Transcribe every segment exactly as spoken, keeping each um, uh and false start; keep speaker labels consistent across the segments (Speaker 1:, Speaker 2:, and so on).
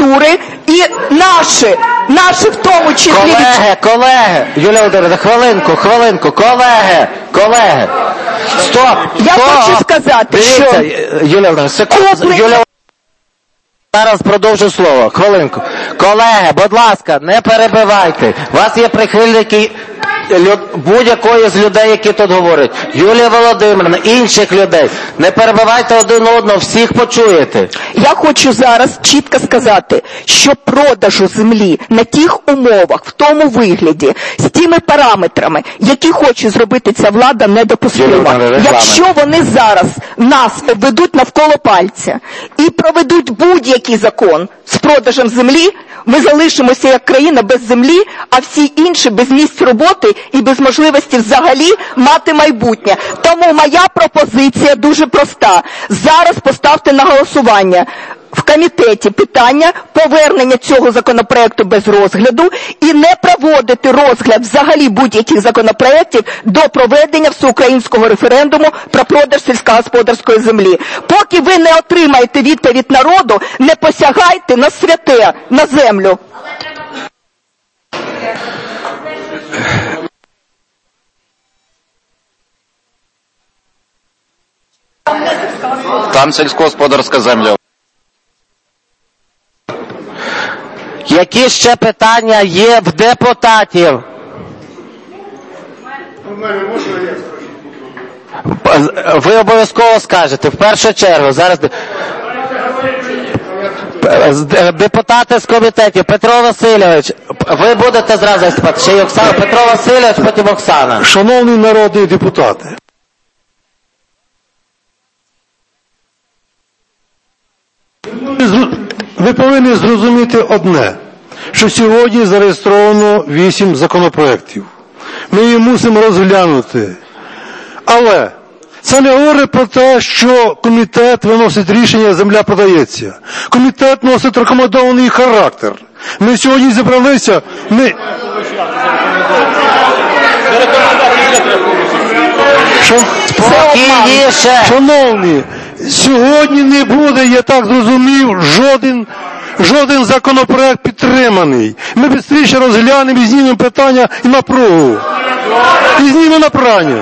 Speaker 1: кандидатури і наші, наші в тому числі...
Speaker 2: Колеги, колеги, Юлія Володимирівна, хвилинку, хвилинку, колеги, колеги, стоп,
Speaker 1: Я
Speaker 2: стоп.
Speaker 1: хочу сказати,
Speaker 2: Дивіться,
Speaker 1: що...
Speaker 2: Юлія Володимирівна, секунду, Юлія зараз продовжу слово, хвилинку. Колеги, будь ласка, не перебивайте, у вас є прихильники будь-якої з людей, які тут говорять. Юлія Володимирівна, інших людей. Не перебивайте один одного, всіх почуєте.
Speaker 1: Я хочу зараз чітко сказати, що продажу землі на тих умовах, в тому вигляді, з тими параметрами, які хоче зробити ця влада, недопустимо. Якщо вони зараз нас ведуть навколо пальця і проведуть будь-який закон з продажем землі, ми залишимося як країна без землі, а всі інші без місць роботи і без можливості взагалі мати майбутнє. Тому моя пропозиція дуже проста. Зараз поставте на голосування в комітеті питання повернення цього законопроекту без розгляду і не проводити розгляд взагалі будь-яких законопроектів до проведення всеукраїнського референдуму про продаж сільськогосподарської землі. Поки ви не отримаєте відповідь народу, не посягайте на святе, на землю.
Speaker 3: Там сільськогосподарська земля.
Speaker 2: Які ще питання є в депутатів? Ви обов'язково скажете, в першу чергу, зараз... Депутати з комітетів, Петро Васильович, ви будете зразу виступати, ще й Оксана, Петро Васильович, потім Оксана.
Speaker 4: Шановні народні депутати, ви повинні зрозуміти одне, що сьогодні зареєстровано вісім законопроєктів. Ми їх мусимо розглянути. Але це не говорить про те, що комітет виносить рішення, земля продається. Комітет носить рекомендований характер. Ми сьогодні зібралися, ми...
Speaker 2: Спокійніше.
Speaker 4: Шановні, сьогодні не буде, я так зрозумів, жоден, жоден законопроект підтриманий. Ми швидше розглянемо і знімемо питання і напругу. І знімемо напрання.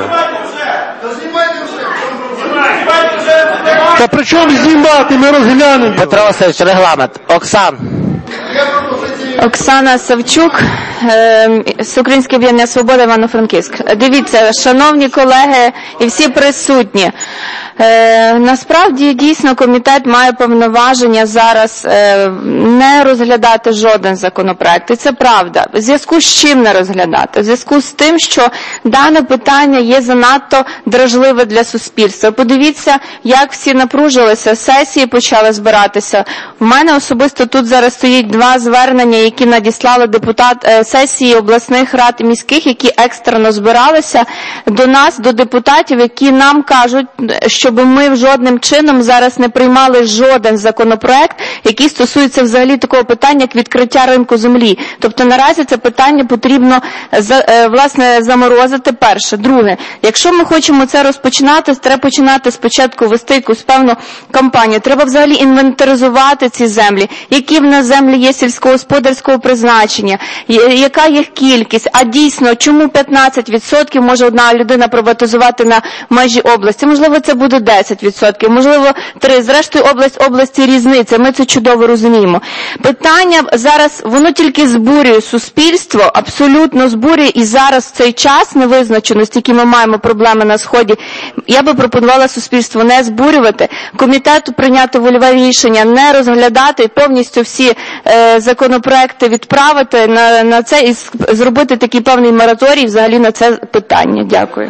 Speaker 4: Та при чому знімати, ми розглянемо.
Speaker 2: Петро Васильович, регламент. Оксан.
Speaker 5: Оксана Савчук, Всеукраїнське об'єднання «Свобода», Івано-Франківськ. Дивіться, шановні колеги і всі присутні, Е, насправді, дійсно, комітет має повноваження зараз е, не розглядати жоден законопроект. І це правда. В зв'язку з чим не розглядати? В зв'язку з тим, що дане питання є занадто дражливе для суспільства. Подивіться, як всі напружилися, сесії почали збиратися. В мене особисто тут зараз стоїть два звернення, які надіслали депутат е, сесії обласних рад і міських, які екстрено збиралися до нас, до депутатів, які нам кажуть, що щоб ми жодним чином зараз не приймали жоден законопроект, який стосується взагалі такого питання, як відкриття ринку землі. Тобто наразі це питання потрібно, власне, заморозити перше. Друге, якщо ми хочемо це розпочинати, треба починати спочатку вести якусь певну кампанію. Треба взагалі інвентаризувати ці землі, які в нас землі є сільськогосподарського призначення, яка їх кількість, а дійсно, чому п'ятнадцять відсотків може одна людина приватизувати на межі області. Можливо, це буде десять відсотків, можливо, три. Зрештою, область області різниця. Ми це чудово розуміємо. Питання зараз, воно тільки збурює суспільство, абсолютно збурює, і зараз в цей час невизначеності, які ми маємо проблеми на Сході, я би пропонувала суспільство не збурювати, комітету прийняти вольове рішення, не розглядати, повністю всі е, законопроекти відправити на, на це і зробити такий певний мораторій взагалі на це питання. Дякую.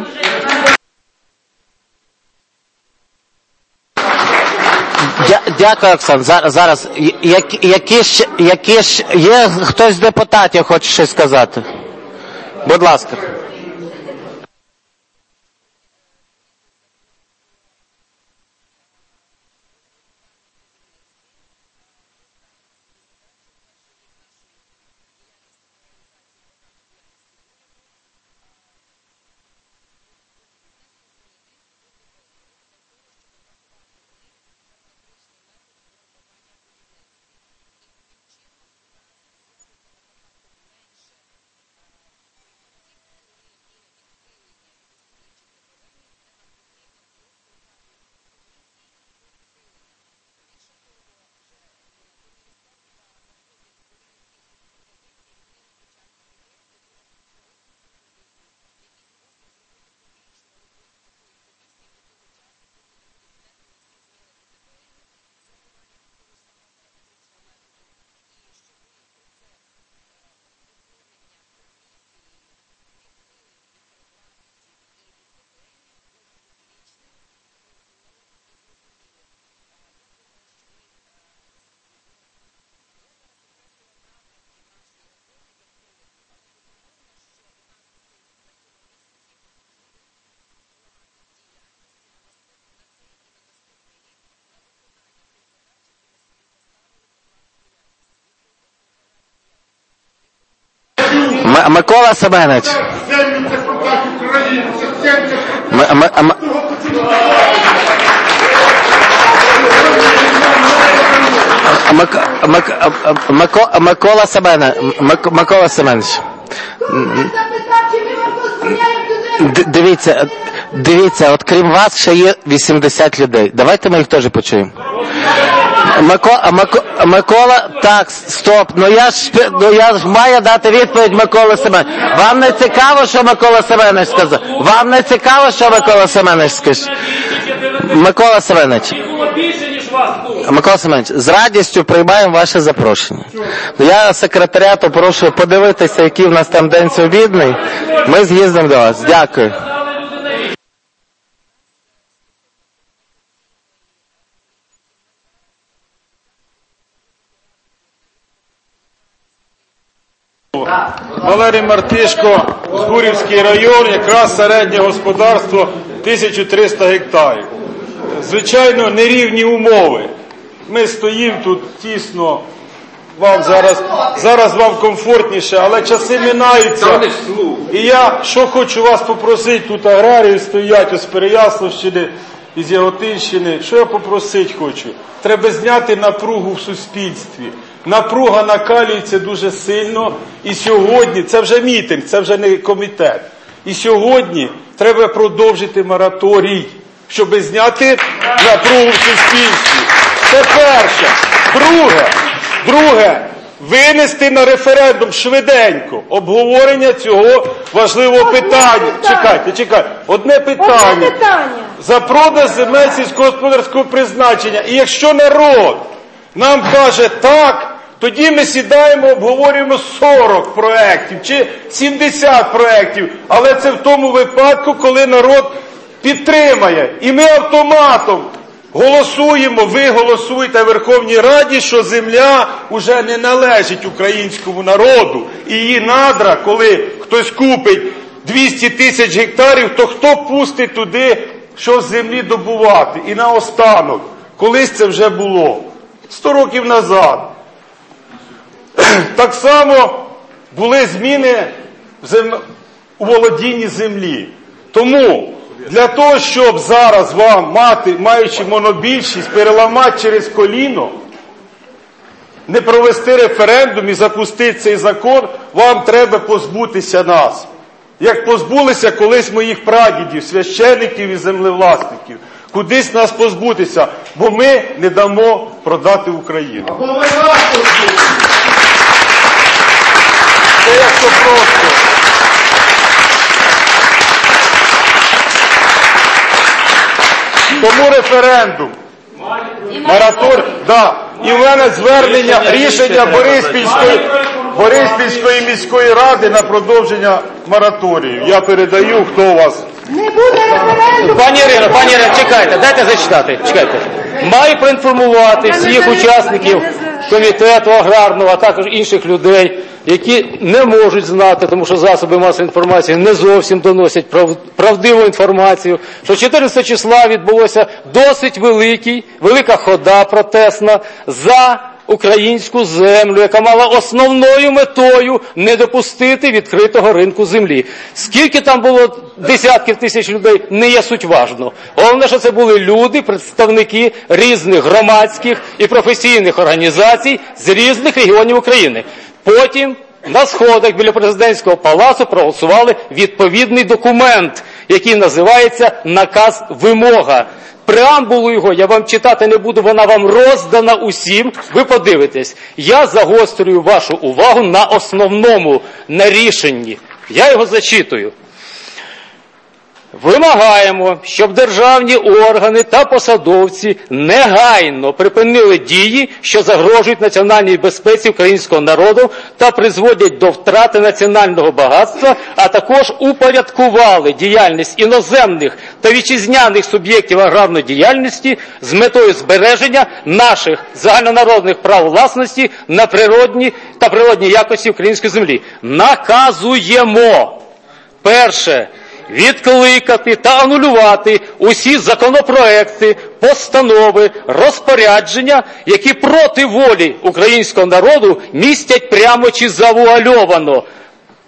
Speaker 2: Дякую, Оксан. Зараз, зараз. Які, які, ж, які ж є хтось з депутатів хоче щось сказати? Будь ласка. М- Микола Семенович. М- м- м- Мик- Мик- Мико- Микола Семенович. Мик- Микола Семенович. Д- Дивіться, дивіться, от крім вас ще є вісімдесят людей. Давайте ми їх теж почуємо. Микола, Мико, Микола, так, стоп, ну я ж, ну я ж маю дати відповідь Микола Семенович. Вам не цікаво, що Микола Семенович сказав? Вам не цікаво, що Микола Семенович скаже? Микола Семенович. Микола Семенович, з радістю приймаємо ваше запрошення. Я секретаріату прошу подивитися, який в нас там день свобідний. Ми з'їздимо до вас. Дякую.
Speaker 3: Валерій Мартишко, Згурівський район, якраз середнє господарство тисяча триста гектарів. Звичайно, нерівні умови. Ми стоїмо тут тісно, вам зараз, зараз вам комфортніше, але часи минаються. І я, що хочу вас попросити, тут аграрії стоять із Переяславщини, із Яготинщини, що я попросити хочу? Треба зняти напругу в суспільстві. Напруга накалюється дуже сильно, і сьогодні, це вже мітинг, це вже не комітет, і сьогодні треба продовжити мораторій, щоб зняти напругу в суспільстві. Це перше. Друге, друге, винести на референдум швиденько обговорення цього важливого питання. Чекайте, чекайте, одне питання. За продаж земель сільськогосподарського призначення. І якщо народ нам каже так, тоді ми сідаємо, обговорюємо сорок проєктів чи сімдесят проєктів, але це в тому випадку, коли народ підтримає. І ми автоматом голосуємо, ви голосуєте в Верховній Раді, що земля вже не належить українському народу. І її надра, коли хтось купить двісті тисяч гектарів, то хто пустить туди, що з землі добувати? І наостанок, колись це вже було, сто років назад. Так само були зміни в зем... у володінні землі. Тому для того, щоб зараз вам, мати, маючи монобільшість, переламати через коліно, не провести референдум і запустити цей закон, вам треба позбутися нас. Як позбулися колись моїх прадідів, священиків і землевласників. Кудись нас позбутися, бо ми не дамо продати Україну. Це якщо просто. Тому референдум. Мораторій. Да. І в мене звернення, рішення Бориспільської, Бориспільської міської ради на продовження мораторію. Я передаю, хто у вас.
Speaker 6: Не буде референдуму.
Speaker 7: Пані Ірино, пані Ірино, чекайте, дайте зачитати, чекайте. Маю проінформувати всіх учасників комітету аграрного, а також інших людей, які не можуть знати, тому що засоби масової інформації не зовсім доносять прав, правдиву інформацію, що чотирнадцятого числа відбулося досить великий, велика хода протестна за українську землю, яка мала основною метою не допустити відкритого ринку землі. Скільки там було десятків тисяч людей, не є суть важно. Головне, що це були люди, представники різних громадських і професійних організацій з різних регіонів України. Потім на сходах біля президентського палацу проголосували відповідний документ, який називається «Наказ вимога». Преамбулу його я вам читати не буду, вона вам роздана усім, ви подивитесь. Я загострюю вашу увагу на основному, на рішенні. Я його зачитую. Вимагаємо, щоб державні органи та посадовці негайно припинили дії, що загрожують національній безпеці українського народу та призводять до втрати національного багатства, а також упорядкували діяльність іноземних та вітчизняних суб'єктів аграрної діяльності з метою збереження наших загальнонародних прав власності на природні та природні якості української землі. Наказуємо, перше, відкликати та анулювати усі законопроекти, постанови, розпорядження, які проти волі українського народу містять прямо чи завуальовано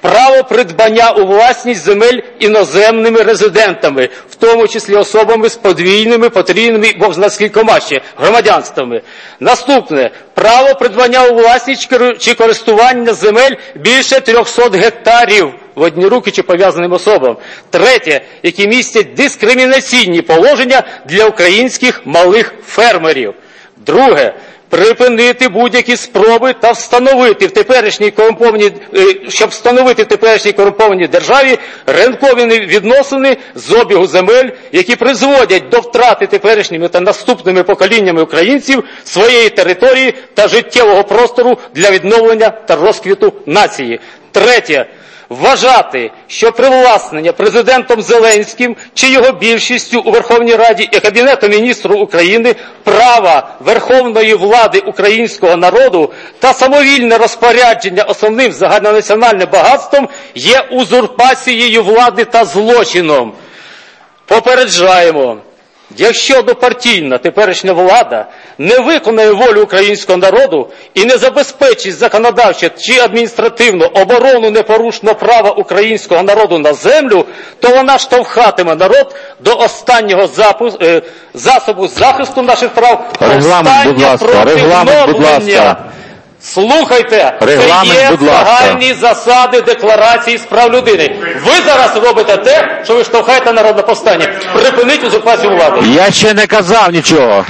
Speaker 7: право придбання у власність земель іноземними резидентами, в тому числі особами з подвійними, потрійними, бо з кількома ще громадянствами. Наступне. Право придбання у власність чи користування земель більше трьохсот гектарів в одні руки чи пов'язаним особам. Третє, які містять дискримінаційні положення для українських малих фермерів. Друге, припинити будь-які спроби та встановити в теперішній корумпованій, щоб встановити в теперішній корумпованій державі ринкові відносини з обігу земель, які призводять до втрати теперішніми та наступними поколіннями українців своєї території та життєвого простору для відновлення та розквіту нації. Третє. Вважати, що привласнення президентом Зеленським чи його більшістю у Верховній Раді і Кабінетом міністрів України права верховної влади українського народу та самовільне розпорядження основним загальнонаціональним багатством є узурпацією влади та злочином. Попереджаємо. Якщо однопартійна теперішня влада не виконає волю українського народу і не забезпечить законодавчо чи адміністративно оборону непорушного права українського народу на землю, то вона штовхатиме народ до останнього запуск, е, засобу захисту наших прав, повстання проти відновлення. Слухайте,
Speaker 2: Регламент,
Speaker 7: це є
Speaker 2: будь ласка.
Speaker 7: загальні засади Декларації з прав людини. Ви зараз робите те, що ви штовхаєте народ на повстання. Припиніть узурпацію влади.
Speaker 2: Я ще не казав нічого.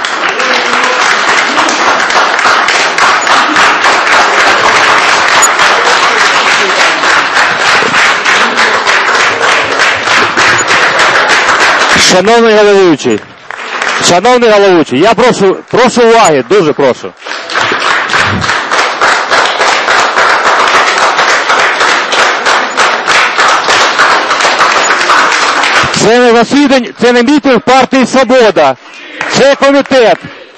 Speaker 2: Шановний головуючий, шановний головуючий, я прошу, прошу уваги, дуже прошу. Це не засідання, це не мітинг партії «Свобода». Це комітет.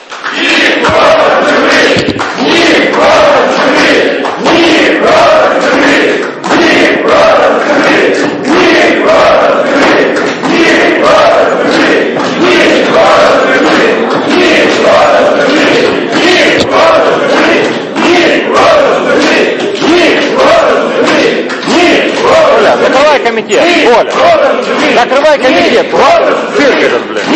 Speaker 2: Закрывай комитет, Оля. Закрывай комитет. Цирк этот, блядь.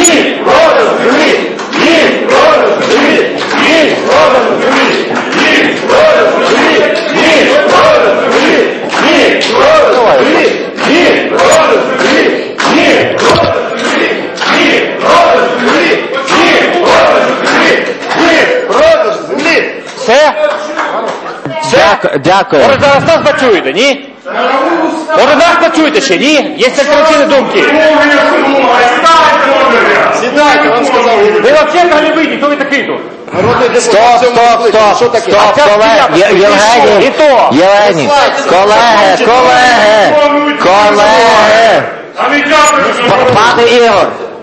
Speaker 2: Все? Все? Дякую. Може зараз нас почуєте, ні? Може нас почуєте ще, ні? Є альтернативні думки. Сідайте, вам сказав. Ви взагалі могли вийти, хто ви такий тут? Стоп, стоп, стоп, стоп, колеги, Євгеній, Євгеній, колеги, колеги, колеги, пане Ігор,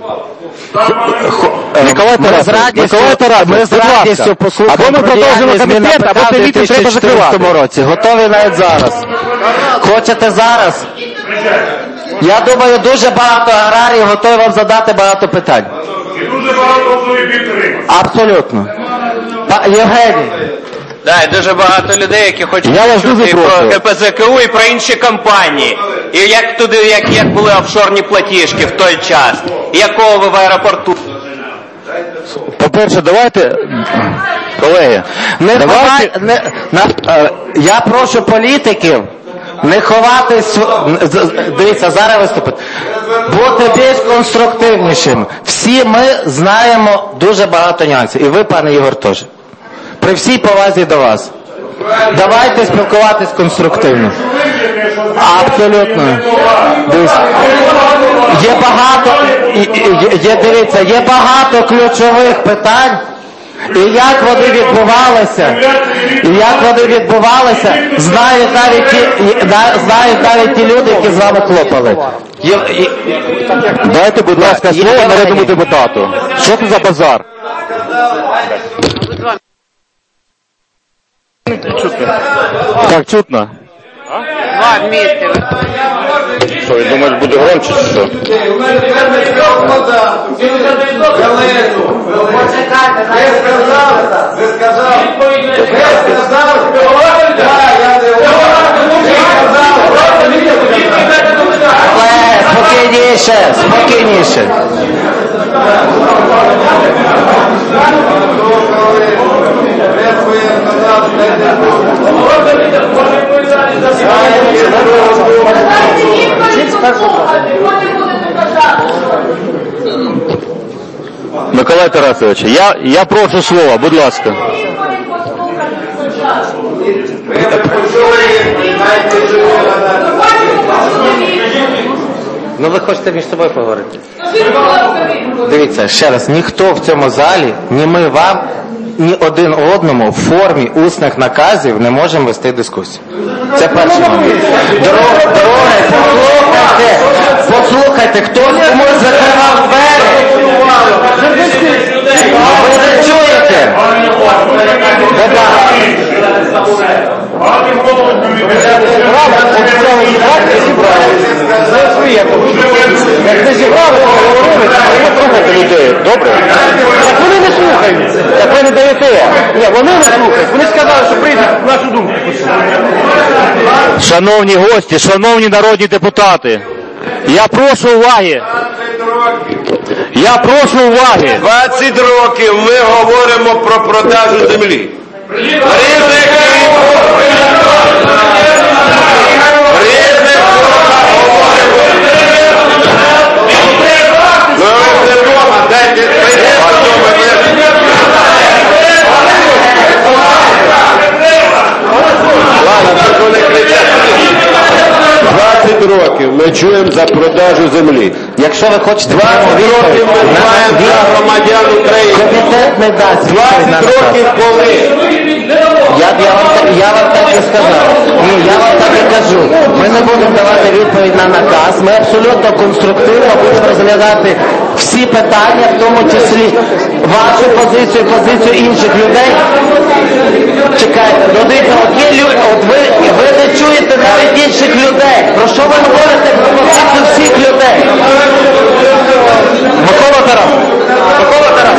Speaker 2: Микола Тарас, ми з радістю послухаємо або ми продовжимо комітет, або цей мітинг треба закривати. Готові навіть зараз. Хочете зараз? Я думаю, дуже багато аграріїв готові вам задати багато питань.
Speaker 8: І дуже багато готові підтримати.
Speaker 2: Абсолютно. Євгеній.
Speaker 9: Да, і дуже багато людей, які хочуть чути про ка пе зет ка у і про інші компанії. І як туди, як, як були офшорні платіжки в той час. І якого ви в аеропорту.
Speaker 2: По-перше, давайте, колеги, не давайте, не, на, е, я прошу політиків не ховатись, дивіться, зараз виступить, бути більш конструктивнішим. Всі ми знаємо дуже багато нюансів. І ви, пане Ігор, теж. При всій повазі до вас. Давайте спілкуватись конструктивно. Абсолютно. Дивіться. Є багато, є, дивіться, є багато ключових питань, і як вони відбувалися, і як вони відбувалися, знають навіть ті, знають навіть ті люди, які з вами хлопали. Є, і, дайте, будь ласка, слово народному депутату. Що це за базар? Так, чутно.
Speaker 9: Два вместе.
Speaker 2: Що, ви думаєте, буде громче, чи що?
Speaker 10: Почекайте, ви сказали, ви сказали, ви сказали, ви сказали,
Speaker 2: Спокійніше, спокійніше.
Speaker 11: Миколай Тарасович, я, я прошу слова, будь ласка.
Speaker 2: Ну ви хочете між собою поговорити? Дивіться, ще раз, ніхто в цьому залі, ні ми вам, ні один одному в формі усних наказів не можемо вести дискусію. Це перший момент. Дороги, дороги, послухайте, послухайте, хтось комусь закривав двері. Ви не чуєте?
Speaker 11: Як не зібрали, поговорили, послухайте людей, добре? Так вони не слухають, так ви не даєте. Ні, вони не слухають, вони сказали, що прийдуть нашу думку. Шановні гості, шановні народні депутати, я прошу уваги. Я прошу уваги.
Speaker 12: двадцять років ми говоримо про продажу землі. двадцять років ми чуємо за продажу землі.
Speaker 2: Якщо ви хочете...
Speaker 12: двадцять років ми знаємо за громадян України.
Speaker 2: Комітет не дасть.
Speaker 12: двадцять років коли?
Speaker 2: Я, я, вам, я вам так і сказав. Ні, я вам так і кажу. Ми не будемо давати відповідь на наказ. Ми абсолютно конструктивно будемо розглядати всі питання, в тому числі вашу позицію, позицію інших людей. Чекайте, додивіться, от є люди, от ви, ви не чуєте навіть інших людей. Про що ви говорите про позицію всіх людей?
Speaker 11: Микола Тарас. Микола Тарас.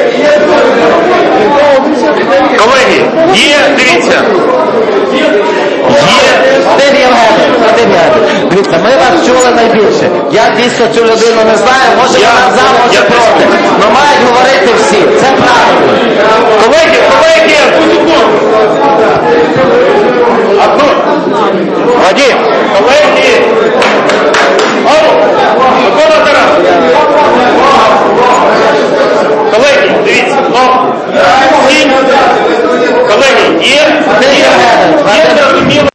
Speaker 11: Колеги, є, дивіться. Є.
Speaker 2: Вадим Євгенович, Вадим Євгенович, дивіться, ми вас чули найбільше. Я дійсно цю людину не знаю, може вона за, може проти. Але мають говорити всі. Це правильно.
Speaker 11: Колеги, колеги! Одну. Вадим, колеги! Алло, Микола Тарас. Колеги, дивіться, ну, всі, колеги, є, є, є зрозуміло.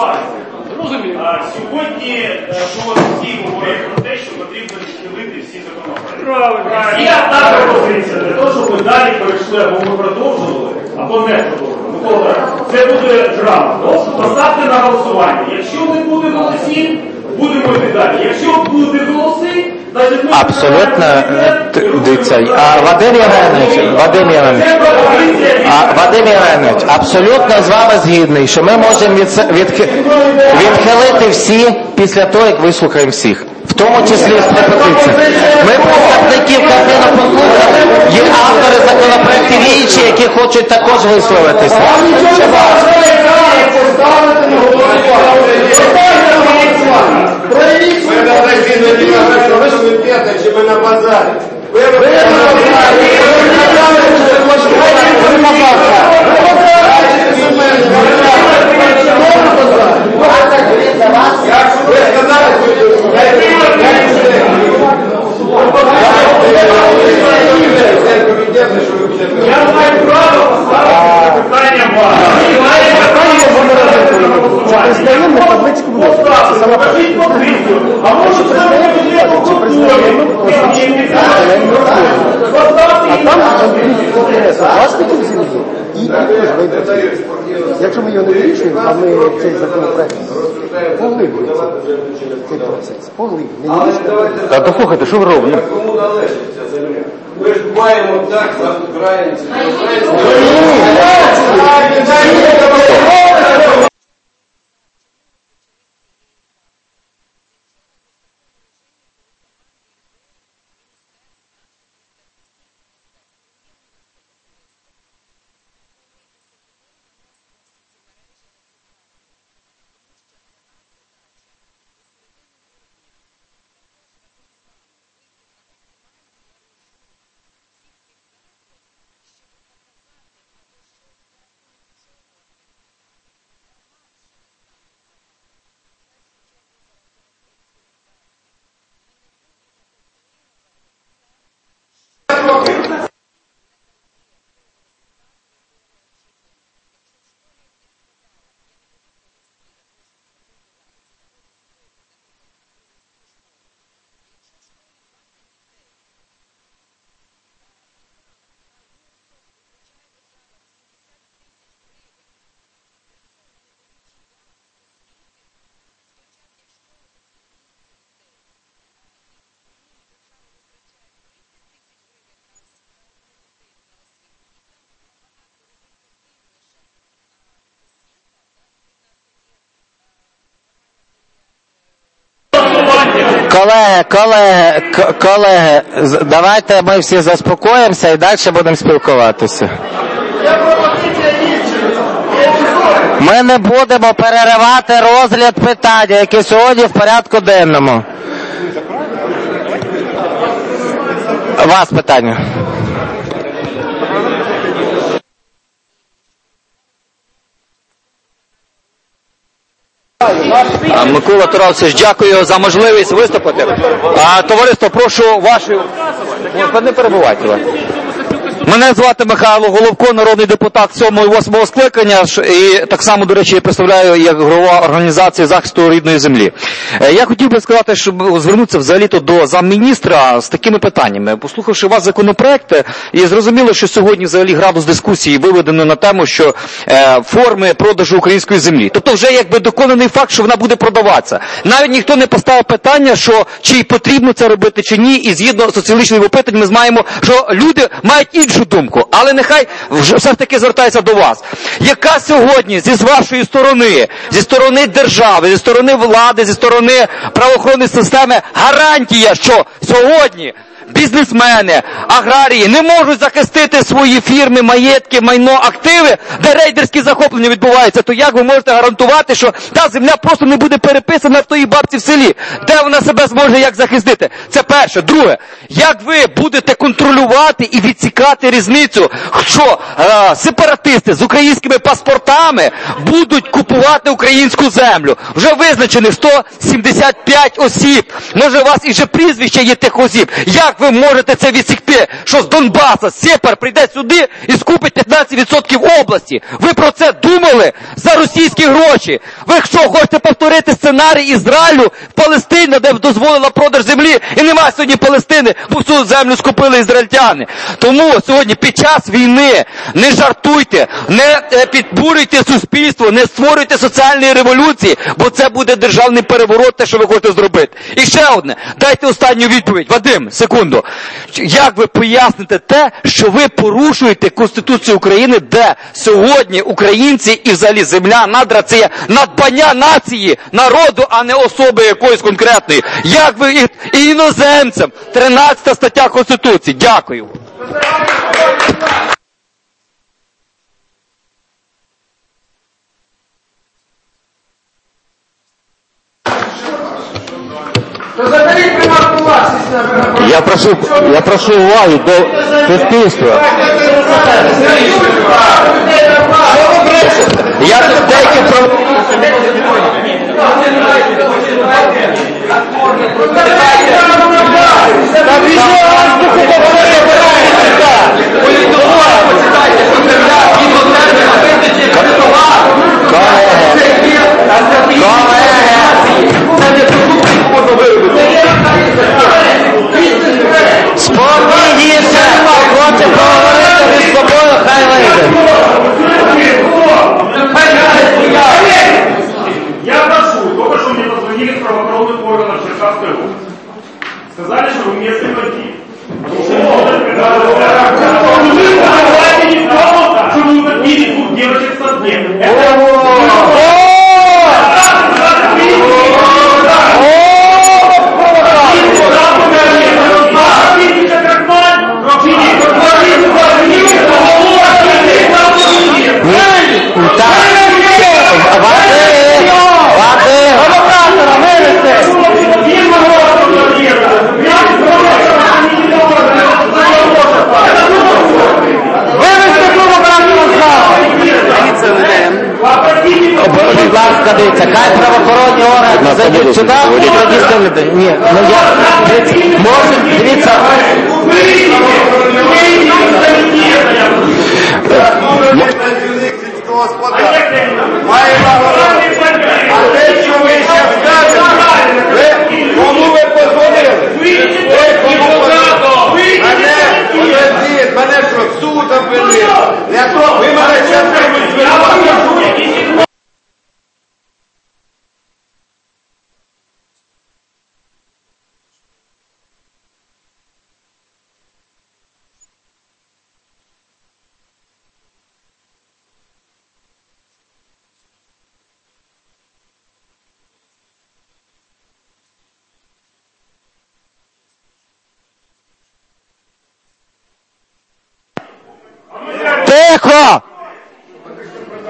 Speaker 8: Сьогодні було всі говорять про те, що потрібно відхилити всі законопроекти. Є одна пропозиція для того, щоб ми далі перейшли, або ми продовжували, або не продовжували. Це буде грамотно. Поставте на голосування. Якщо не буде голосів, будемо йти далі. Якщо буде голоси, значить ми...
Speaker 2: Абсолютно, дивіться, а Вадим Євгенович, Вадим Євгенович, а Вадим Євгенович, абсолютно з вами згідний, що ми можемо від, від, відхилити всі після того, як вислухаємо всіх. В тому числі з пропозиціями. Ми представників Кабміну послухали, є автори законопроєктів і інші, які хочуть також висловитися.
Speaker 12: Ми на засіданні на п'ятий, чи ми на базарі? Ви на базарі! Ви сказали,
Speaker 8: я маю право поставити питання вам. Покажіть позицію. А може це не по культурі?
Speaker 13: Якщо ми його не вирішуємо, а ми цей законопроект поглиблюємо цей процес. Поглиблюємо.
Speaker 11: Та послухайте, що ви робите?
Speaker 12: кому належить ця земля? Ми ж маємо так за українців.
Speaker 2: Колеги, колеги, к- колеги, з- давайте ми всі заспокоїмося і далі будемо спілкуватися. Ми не будемо переривати розгляд питання, яке сьогодні в порядку денному. Вас питання.
Speaker 14: Микола Тарасович, дякую за можливість виступити. А, товариство, прошу ваші... Не перебувайте вас. Мене звати Михайло Головко, народний депутат сьомого і восьмого скликання, і так само, до речі, я представляю як голова організації захисту рідної землі. Я хотів би сказати, щоб звернутися взагалі-то до замміністра з такими питаннями. Послухавши вас законопроекти, і зрозуміло, що сьогодні взагалі градус дискусії виведено на тему, що е, форми продажу української землі. Тобто вже якби доконаний факт, що вона буде продаватися. Навіть ніхто не поставив питання, що чи потрібно це робити, чи ні, і згідно соціологічних опитань ми знаємо, що люди мають іншу думку, але нехай вже все ж таки звертається до вас. Яка сьогодні зі з вашої сторони, зі сторони держави, зі сторони влади, зі сторони правоохоронної системи гарантія, що сьогодні бізнесмени, аграрії не можуть захистити свої фірми, маєтки, майно, активи, де рейдерські захоплення відбуваються, то як ви можете гарантувати, що та земля просто не буде переписана в тої бабці в селі? Де вона себе зможе як захистити? Це перше. Друге, як ви будете контролювати і відсікати різницю, що е, сепаратисти з українськими паспортами будуть купувати українську землю? Вже визначені сто сімдесят п'ять осіб. Може у вас і вже прізвища є тих осіб. Як ви можете це відсікти, що з Донбаса сепар прийде сюди і скупить п'ятнадцять відсотків області? Ви про це думали за російські гроші? Ви що, хочете повторити сценарій Ізраїлю в Палестині, де дозволила продаж землі, і немає сьогодні Палестини, бо всю землю скупили ізраїльтяни? Тому сьогодні під час війни не жартуйте, не підбурюйте суспільство, не створюйте соціальної революції, бо це буде державний переворот, те, що ви хочете зробити. І ще одне, дайте останню відповідь. Вадим, секунду. Як ви поясните те, що ви порушуєте Конституцію України, де сьогодні українці і взагалі земля, надра, це є надбання нації, народу, а не особи якоїсь конкретної? Як ви і, і іноземцям? тринадцята стаття Конституції. Дякую.
Speaker 2: Я прошу, я прошу уваги до суспільства.
Speaker 14: Я тут деякі про...
Speaker 2: Спокійніше, хто хоче поговорити між собою, хай вийде.
Speaker 8: Я прошу, только что мне позвонили с правоохранительных органов Черкасской области. Сказали, что вы местный бандит. Потому что вы убили двух девочек со днем.
Speaker 2: Будь ласка, дивіться, хай правоохоронні органи зайдуть сюди і тоді скажете. Ні, ну я, дивіться, може, дивіться.
Speaker 12: А те, що ви ще скажете, кому ви позвонили? Ви кому позвонили? Мене, подождіть, мене що, суд обвели? Ви мене ще звинуватите.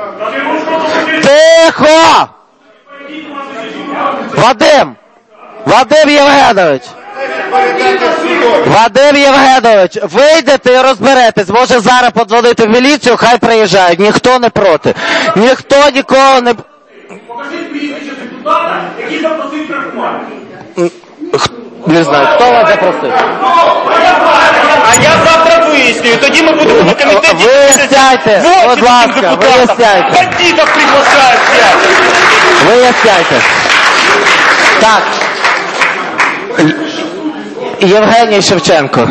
Speaker 2: Тихо! Вадим! Вадим Євгенович! Вадим Євгенович, вийдете і розберетесь. Може зараз подзвонити в міліцію, хай приїжджають. Ніхто не проти. Ніхто нікого не...
Speaker 8: Покажіть прізвище депутата, який запросив Крахмаль.
Speaker 2: Не знаю, хто вас запросив?
Speaker 8: А я завтра вияснюю, тоді ми будемо на комітеті...
Speaker 2: Виясняйте, будь ласка, виясняйте.
Speaker 8: Бандитов приглашають, блядь.
Speaker 2: Виясняйте. Так. Євгеній Шевченко.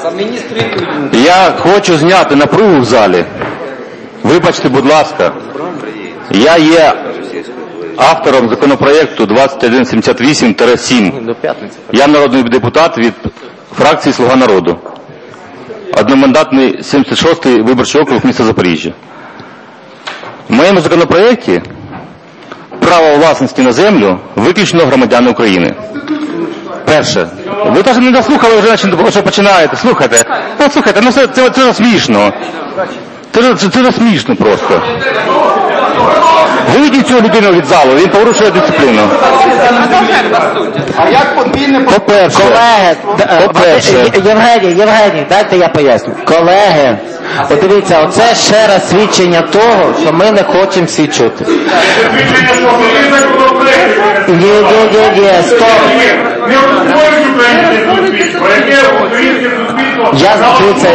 Speaker 14: Я хочу зняти напругу в залі. Вибачте, будь ласка. Я є автором законопроєкту двадцять один сімдесят вісім сім. Я народний депутат від фракції «Слуга народу». Одномандатний сімдесят шостий виборчий округ міста Запоріжжя. В моєму законопроєкті право власності на землю виключно громадяни України. Перше. Ви теж не дослухали, вже що починаєте. Слухайте. Ну, слухайте, ну це, це, це смішно. Це, це, це смішно просто. Вийдіть цього людину від залу, він порушує дисципліну.
Speaker 12: А як подвійне...
Speaker 2: По-перше, колеги, по-перше, Євгеній, Євгеній, дайте я поясню. Колеги, подивіться, оце ще раз свідчення того, що ми не хочемо всі чути. Ні, ні, ні, ні, стоп. Я, дивіться,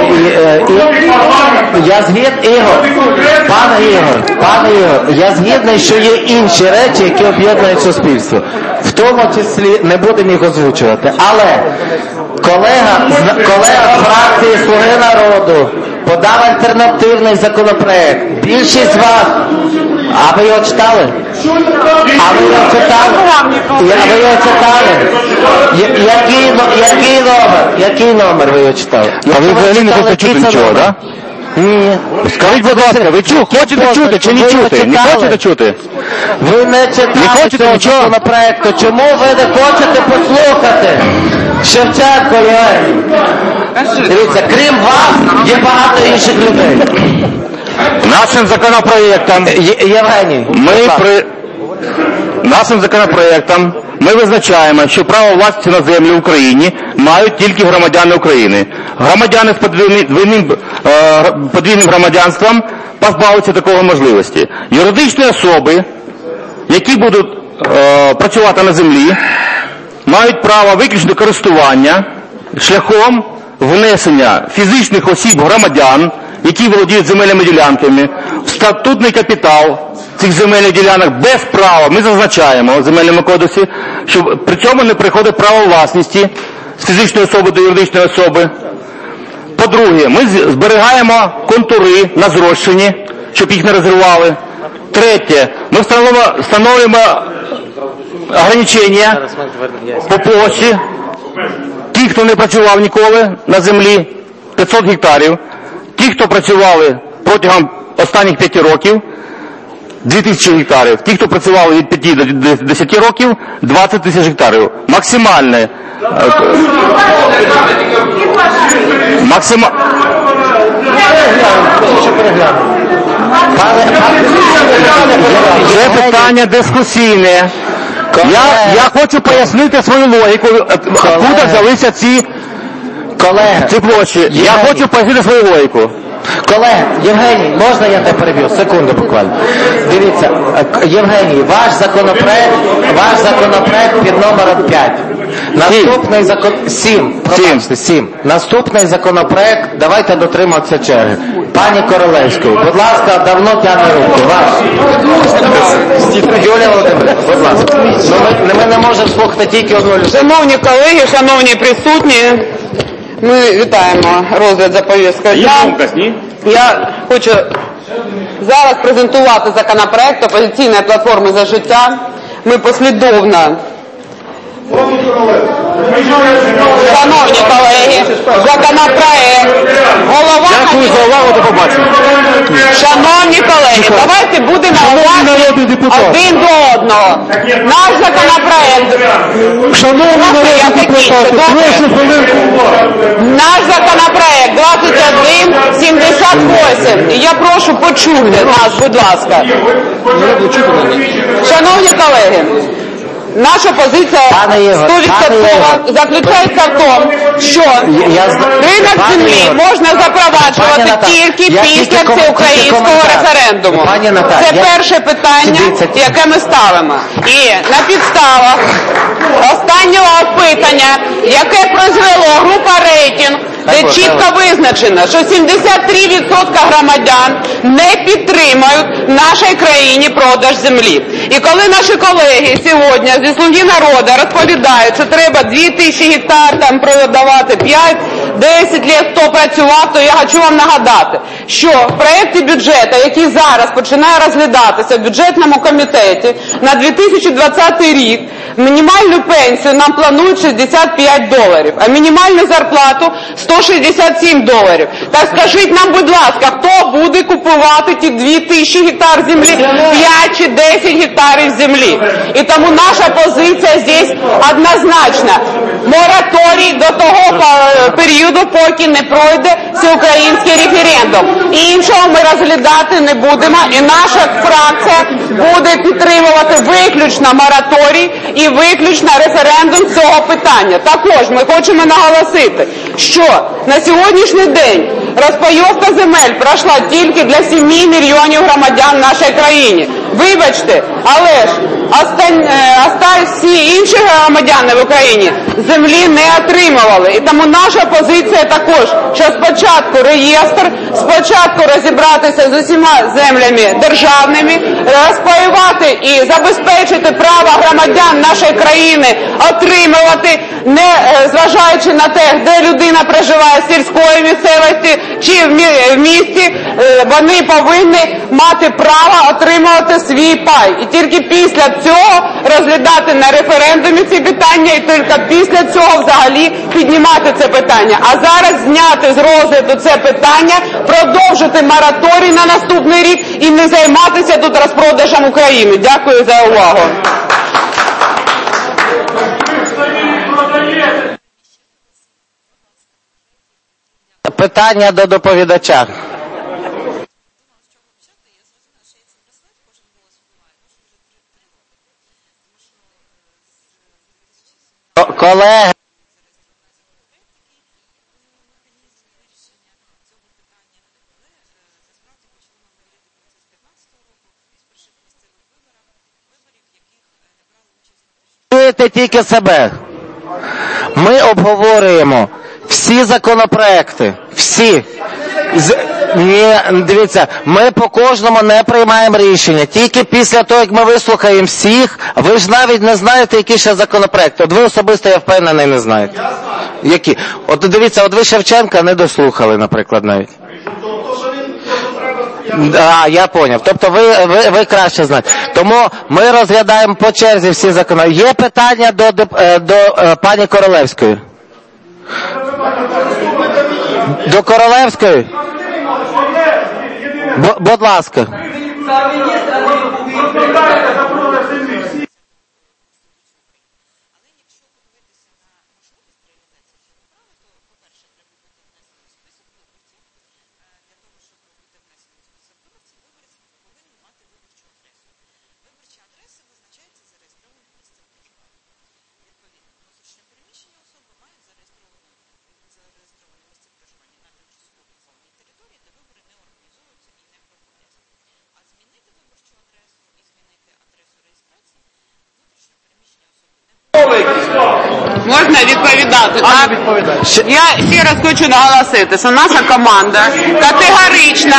Speaker 2: я згідний, Ігор, пане Ігор, пане Ігор, я згідний, що є інші речі, які об'єднують суспільство. В тому числі не будемо їх озвучувати. Але колега, колега з фракції «Слуги народу» подав альтернативний законопроект. Більшість з вас, а ви його читали? А ви його читали? А ви його читали? Який, який номер? Який номер ви його читали?
Speaker 14: А ви взагалі не хочете чути нічого, так?
Speaker 2: Ні.
Speaker 14: Скажіть, будь ласка, ви чу, хочете чути чи не чути? Не хочете чути?
Speaker 2: Ви не читали цього законопроекту. Чому ви не хочете послухати? Шевченко, Євгеній. Дивіться, крім вас, є багато інших людей.
Speaker 14: Нашим законопроектом...
Speaker 2: Євгеній.
Speaker 14: Ми при... Нашим законопроектом ми визначаємо, що право власності на землю в Україні мають тільки громадяни України. Громадяни з подвійним, е, подвійним громадянством позбавляться такої можливості. Юридичні особи, які будуть е, працювати на землі, мають право виключно користування шляхом внесення фізичних осіб громадян, які володіють земельними ділянками, в статутний капітал цих земельних ділянок без права, ми зазначаємо в земельному кодексі, що при цьому не приходить право власності з фізичної особи до юридичної особи. По-друге, ми зберігаємо контури на зрощенні, щоб їх не розривали. Третє, ми встановимо, встановлюємо ограничення по площі. Ті, хто не працював ніколи на землі, п'ятсот гектарів. Ті, хто працювали протягом останніх п'яти років, дві тисячі гектарів. Ті, хто працювали від п'яти до десяти років, двадцять тисяч гектарів. Максимальне. Максима... Це питання дискусійне. Я, я хочу пояснити свою логіку, откуда взялися ці,
Speaker 2: колеги,
Speaker 14: ці площі. Євгеній. Я хочу пояснити свою логіку.
Speaker 2: Колеги, Євгеній, можна я тебе переб'ю? Секунду буквально. Дивіться, Євгеній, ваш законопроект, ваш законопроект під номером п'ять. Наступний закон... Сім. Пробачте, сім. Наступний законопроект, давайте дотриматися черги. Пані Королевської, будь ласка, давно тягне руку. Ваш. Юлія Володимирівна, будь ласка. Ну, ми, ми не можемо слухати тільки одну людину.
Speaker 15: Шановні колеги, шановні присутні, ми вітаємо розгляд за повісткою. Я, я хочу зараз презентувати законопроект опозиційної платформи «За життя». Ми послідовно. Шановні колеги, законопроект, голова...
Speaker 14: Дякую за увагу, до побачення.
Speaker 15: Шановні колеги, давайте будемо уважні.
Speaker 4: депутата.
Speaker 15: один до одного. Наш законопроект.
Speaker 4: Шановні народні депутати, прошу хвилинку.
Speaker 15: Наш законопроект двадцять один сімдесят вісім. І я прошу почути нас, будь ласка. Шановні колеги, наша позиція сто відсотків заключається в тому, що ринок землі можна запроваджувати тільки після всеукраїнського референдуму. Це перше питання, яке ми ставимо. І на підставах останнього опитання, яке прозвело група «Рейтинг», де чітко визначено, що сімдесят три відсотки громадян не підтримують в нашій країні продаж землі. І коли наші колеги сьогодні зі «Слуги народу» розповідають, що треба дві тисячі гектар там продавати, п'ять, десять літ хто працював, то я хочу вам нагадати, що в проєкті бюджету, який зараз починає розглядатися в бюджетному комітеті на дві тисячі двадцятий рік, мінімальну пенсію нам планують шістдесят п'ять доларів, а мінімальну зарплату сто шістдесят сім доларів. Так скажіть нам, будь ласка, хто буде купувати ті дві тисячі гектар землі, п'ять чи десять гектарів землі? І тому наша позиція здесь однозначна. Мораторій до того періоду, поки не пройде всеукраїнський референдум. Іншого ми розглядати не будемо, і наша фракція буде підтримувати виключно мораторій і виключно референдум цього питання. Також ми хочемо наголосити, що на сьогоднішній день розпайовка земель пройшла тільки для семи мільйонів громадян в нашій країні. Вибачте, але ж остань, остань, всі інші громадяни в Україні землі не отримували. І тому наша позиція також, що спочатку реєстр, спочатку розібратися з усіма землями державними, розпаювати і забезпечити право громадян нашої країни отримувати, не зважаючи на те, де людина проживає, в сільської місцевості чи в місті, вони повинні мати право отримувати свій пай. І тільки після цього розглядати на референдумі ці питання, і тільки після цього взагалі піднімати це питання. А зараз зняти з розгляду це питання, продовжити мораторій на наступний рік і не займатися тут розпродажем України. Дякую за увагу.
Speaker 2: Питання до доповідача. Колеги. Чуєте тільки себе. Ми обговорюємо всі законопроекти. Всі. З... Ні, дивіться, ми по кожному не приймаємо рішення. Тільки після того, як ми вислухаємо всіх, ви ж навіть не знаєте, які ще законопроекти. От ви особисто, я впевнений, не знаєте. Які? От дивіться, от ви Шевченка не дослухали, наприклад, навіть. А, я поняв. Тобто ви, ви, ви краще знаєте. Тому ми розглядаємо по черзі всі закони. Є питання до, до, до, до пані Королевської? До Королевської? Б, будь ласка.
Speaker 15: Можна відповідати, так? Я ще раз хочу наголосити, що наша команда категорично...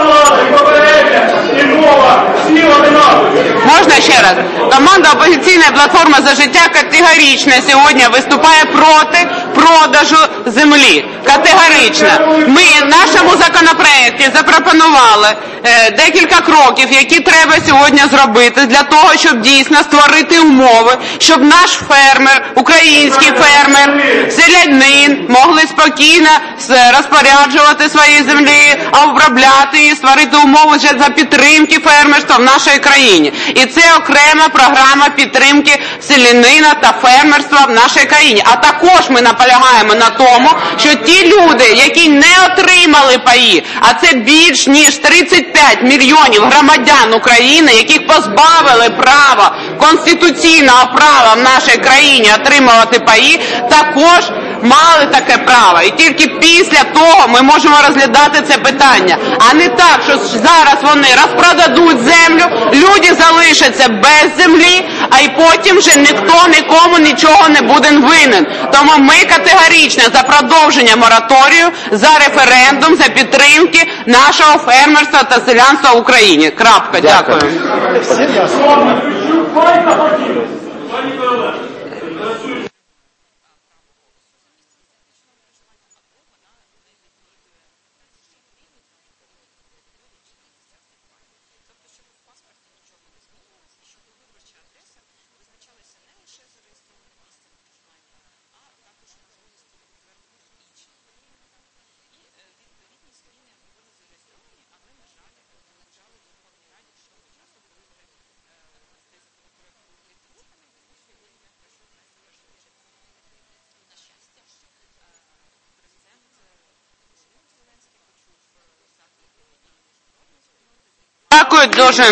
Speaker 15: Можна ще раз? Команда «Опозиційна платформа за життя» категорично сьогодні виступає проти продажу землі. Категорично. Ми в нашому законопроекті запропонували е, декілька кроків, які треба сьогодні зробити для того, щоб дійсно створити умови, щоб наш фермер, український фермер, селянин могли спокійно розпоряджувати свої землі, обробляти її, створити умови за підтримки фермерства в нашій країні. І це окрема програма підтримки селянина та фермерства в нашій країні. А також ми наполягаємо на тому, що ті люди, які не отримали паї, а це більш ніж тридцять п'ять мільйонів громадян України, яких позбавили права, конституційного права в нашій країні отримувати паї, також мали таке право. І тільки після того ми можемо розглядати це питання. А не так, що зараз вони розпродадуть землю, люди залишаться без землі, а й потім вже ніхто нікому нічого не буде винен. Тому ми категорично за продовження мораторію, за референдум, за підтримки нашого фермерства та селянства в Україні. Крапка. Дякую. Дякую дуже.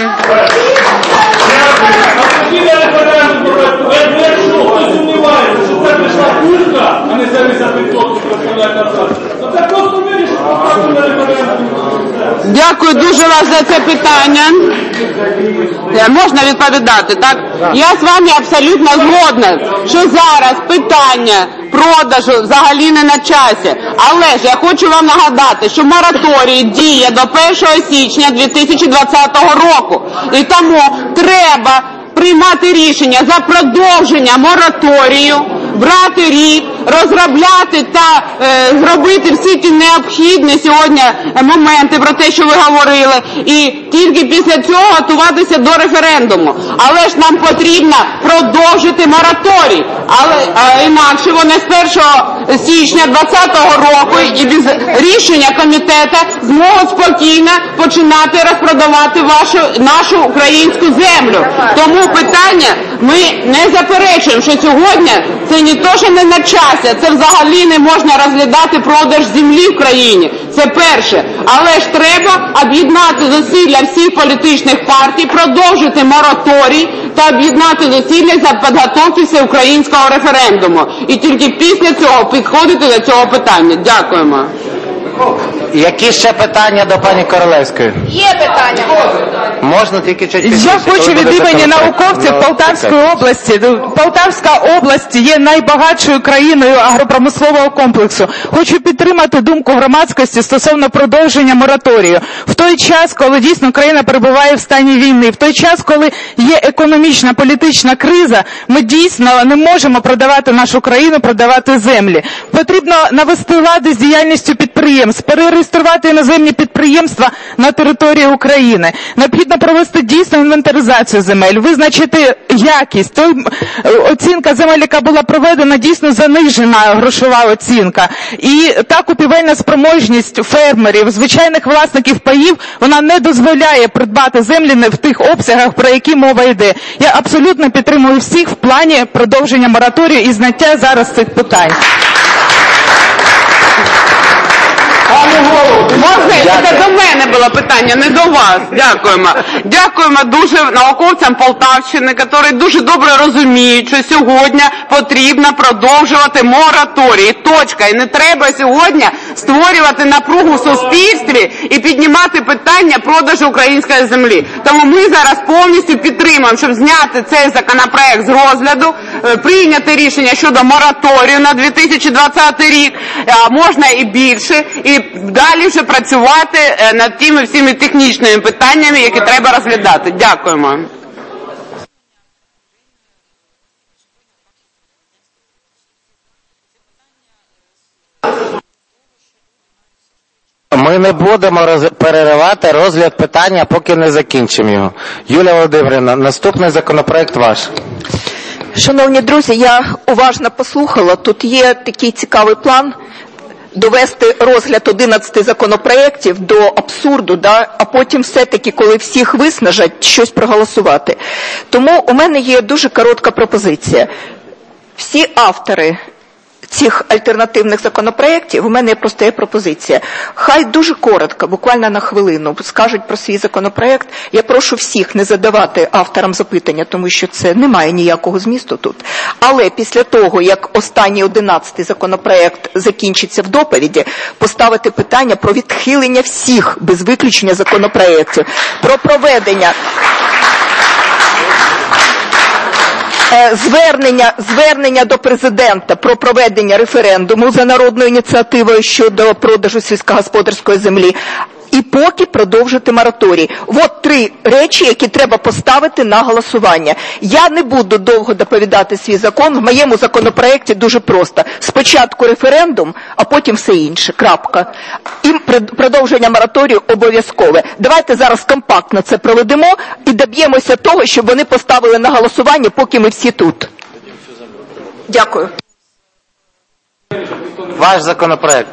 Speaker 8: Якщо хтось сумнівається, що це прийшла кулька, а не семьдесят відсотків представляє назад, то це просто вирішить поставити на референдум.
Speaker 15: Дякую дуже вас за це питання. Можна відповідати, так? Я з вами абсолютно згодна, що зараз питання продажу взагалі не на часі. Але ж я хочу вам нагадати, що мораторій діє до першого січня дві тисячі двадцятого року. І тому треба приймати рішення за продовження мораторію, брати рік, розробляти та е, зробити всі ті необхідні сьогодні моменти про те, що ви говорили, і тільки після цього готуватися до референдуму. Але ж нам потрібно продовжити мораторій, але а, інакше вони з першого січня двадцятого року і без рішення комітету зможуть спокійно починати розпродавати вашу, нашу українську землю. Тому питання, ми не заперечуємо, що сьогодні це не то, що не на часі, це взагалі не можна розглядати продаж землі в країні. Це перше. Але ж треба об'єднати зусилля всіх політичних партій, продовжити мораторій та об'єднати зусилля за підготовки всеукраїнського референдуму. І тільки після цього підходити до цього питання. Дякуємо.
Speaker 2: Які ще питання до пані Королевської?
Speaker 6: Є питання.
Speaker 2: Можна тільки чуть пізніше.
Speaker 16: Я хочу від імені науковців Полтавської області. Полтавська область є найбагатшою країною агропромислового комплексу. Хочу підтримати думку громадськості стосовно продовження мораторію. В той час, коли дійсно країна перебуває в стані війни, в той час, коли є економічна, політична криза, ми дійсно не можемо продавати нашу країну, продавати землі. Потрібно навести лади з діяльністю підприємств, перереєструвати іноземні підприємства на території України. Необхідно провести дійсну інвентаризацію земель, визначити якість. Той, оцінка земель, яка була проведена, дійсно занижена грошова оцінка. І та купівельна спроможність фермерів, звичайних власників паїв, вона не дозволяє придбати землі в тих обсягах, про які мова йде. Я абсолютно підтримую всіх в плані продовження мораторію і зняття зараз цих питань.
Speaker 15: Можна, це до мене було питання, не до вас. Дякуємо. Дякуємо дуже науковцям Полтавщини, які дуже добре розуміють, що сьогодні потрібно продовжувати мораторій. Точка. І не треба сьогодні створювати напругу в суспільстві і піднімати питання продажу української землі. Тому ми зараз повністю підтримуємо, щоб зняти цей законопроект з розгляду, прийняти рішення щодо мораторію на дві тисячі двадцятий рік, а можна і більше, і далі вже працювати над тими всіми технічними питаннями, які треба розглядати. Дякуємо.
Speaker 2: Ми не будемо роз... переривати розгляд питання, поки не закінчимо його. Юлія Володимирівна, наступний законопроект ваш.
Speaker 1: Шановні друзі, я уважно послухала. Тут є такий цікавий план довести розгляд одинадцяти законопроєктів до абсурду, да? А потім все-таки, коли всіх виснажать, щось проголосувати. Тому у мене є дуже коротка пропозиція. Всі автори цих альтернативних законопроєктів, у мене просто є пропозиція. Хай дуже коротко, буквально на хвилину, скажуть про свій законопроєкт. Я прошу всіх не задавати авторам запитання, тому що це не має ніякого змісту тут. Але після того, як останній одинадцятий законопроєкт закінчиться в доповіді, поставити питання про відхилення всіх, без виключення законопроєктів, про проведення Звернення, звернення до президента про проведення референдуму за народною ініціативою щодо продажу сільськогосподарської землі. І поки продовжити мораторій. От три речі, які треба поставити на голосування. Я не буду довго доповідати свій закон. В моєму законопроєкті дуже просто. Спочатку референдум, а потім все інше. Крапка. І продовження мораторію обов'язкове. Давайте зараз компактно це проведемо і доб'ємося того, щоб вони поставили на голосування, поки ми всі тут. Дякую.
Speaker 2: Ваш законопроєкт.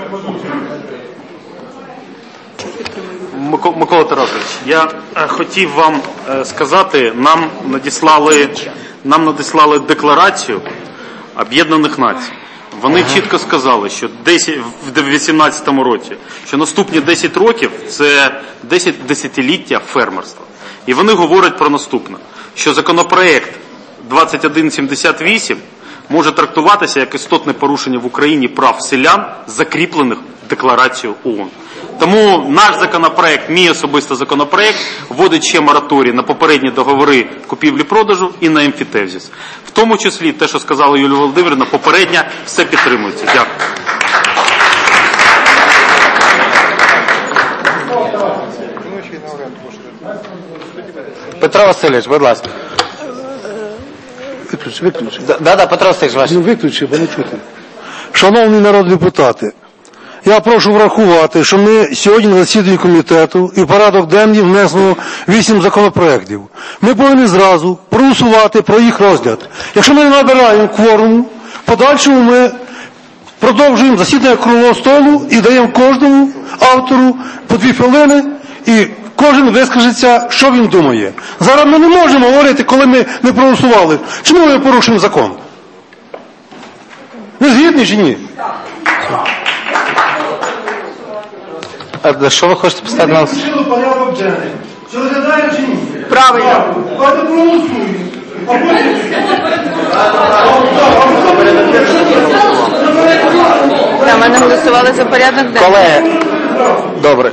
Speaker 8: Микола Тарасович, я е, хотів вам е, сказати, нам надіслали, нам надіслали декларацію Об'єднаних Націй. Вони ага. чітко сказали, що десять, в вісімнадцятому році, що наступні десять років – це десять десятиліття фермерства. І вони говорять про наступне, що законопроект двадцять один сімдесят вісім може трактуватися як істотне порушення в Україні прав селян, закріплених Декларацією ООН. Тому наш законопроект, мій особистий законопроект, вводить ще мораторій на попередні договори купівлі-продажу і на емфітевзис. В тому числі, те, що сказала Юлія Володимирівна, попередня, все підтримується. Дякую.
Speaker 2: Петро Васильович, будь ласка.
Speaker 4: Виключи, виключи.
Speaker 2: Да, да, Петро Васильович, ваш.
Speaker 4: Ну, виключи, бо не чути. Шановні народні депутати, я прошу врахувати, що ми сьогодні на засіданні комітету і в порядок денний внесено вісім законопроєктів. Ми повинні зразу проголосувати про їх розгляд. Якщо ми не набираємо кворуму, в подальшому ми продовжуємо засідання круглого столу і даємо кожному автору по дві хвилини, і кожен вискажеться, що він думає. Зараз ми не можемо говорити, коли ми не проголосували. Чому ми порушуємо закон? Ви згідні чи ні?
Speaker 2: А що ви хочете поставити на...
Speaker 4: Чи розглядаємо чи ні?
Speaker 1: Правильно.
Speaker 4: Давайте проголосуємо. А потім...
Speaker 5: Там ми не голосували за порядок денний.
Speaker 2: Колеги, добре.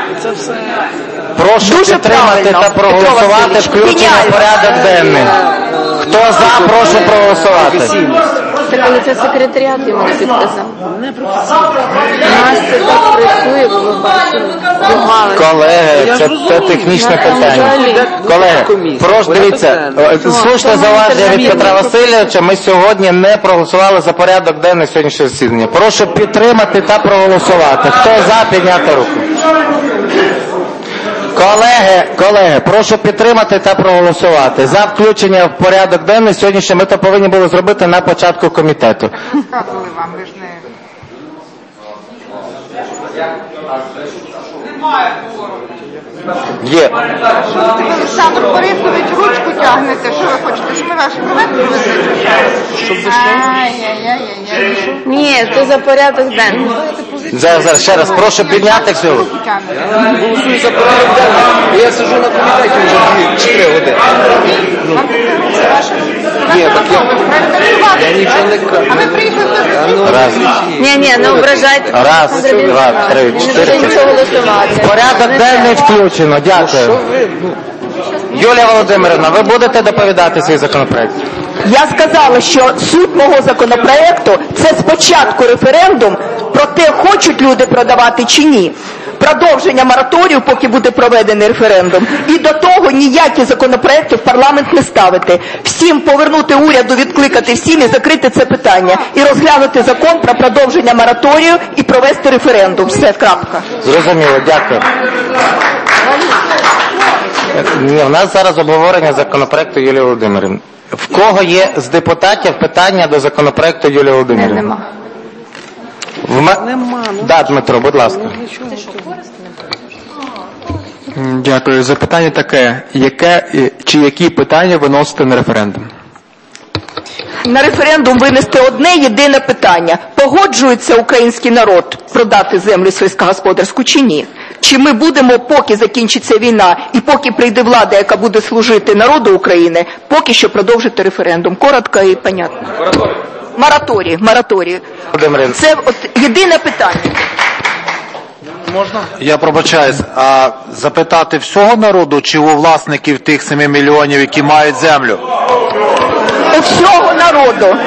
Speaker 2: Прошу
Speaker 1: Дуже
Speaker 2: підтримати
Speaker 1: правильно,
Speaker 2: та проголосувати включення в порядок денний. Хто за, прошу проголосувати.
Speaker 5: Це коли це секретаріат йому не підказав. Не професійно. Нас це так працює, бо ви бачили.
Speaker 2: Колеги, це, це технічне питання. Колеги, прошу, дивіться, слушне зауваження від Петра Васильовича, ми сьогодні не проголосували за порядок денний сьогоднішнього засідання. Прошу підтримати та проголосувати. Хто за, підняти руку. Колеги, колеги, прошу підтримати та проголосувати. За включення в порядок денний сьогоднішній ми то повинні були зробити на початку комітету.
Speaker 6: Сказали вам, ви ж не... Немає кворуму.
Speaker 2: Є.
Speaker 6: Олександр Борисович ручку тягнеться. Що ви хочете? Що ми ваші проекти визначимо?
Speaker 5: Щоб зайшло? Ай-яй-яй-яй. Ні, це за порядок денний.
Speaker 2: Зараз, зараз, ще раз, прошу підняти всю.
Speaker 11: Голосую за порядок денний. Я сиджу на комітеті вже чотири години. Ні, так я... Я нічого не кажу.
Speaker 6: А ви приїхали?
Speaker 2: Раз.
Speaker 5: Ні, ні, не ображайте.
Speaker 2: Раз, два, три, чотири. В порядок денний включено, дякую. Юлія Володимирівна, ви будете доповідати свій законопроект?
Speaker 1: Я сказала, що суть мого законопроекту – це спочатку референдум про те, хочуть люди продавати чи ні. продовження мораторію, поки буде проведений референдум, і до того ніякі законопроекти в парламент не ставити. Всім повернути уряду, відкликати всім і закрити це питання. І розглянути закон про продовження мораторію і провести референдум. Все, крапка.
Speaker 2: Зрозуміло, дякую. Ні, у нас зараз обговорення законопроекту Юлії Володимирівни. В кого є з депутатів питання до законопроекту Юлії Володимирівни?
Speaker 5: Нема.
Speaker 2: В м... Нема. Да, Дмитро, будь ласка.
Speaker 17: Дякую. Запитання таке, яке чи які питання виносите на референдум?
Speaker 1: На референдум винести одне єдине питання. Погоджується український народ продати землю сільськогосподарську чи ні? Чи ми будемо, поки закінчиться війна і поки прийде влада, яка буде служити народу України, поки що продовжити референдум? Коротко і понятно. Мораторій. Мораторій. Це от єдине питання.
Speaker 18: Можна? Я пробачаюсь, а запитати всього народу чи у власників тих семи мільйонів, які мають землю?
Speaker 1: У всього народу.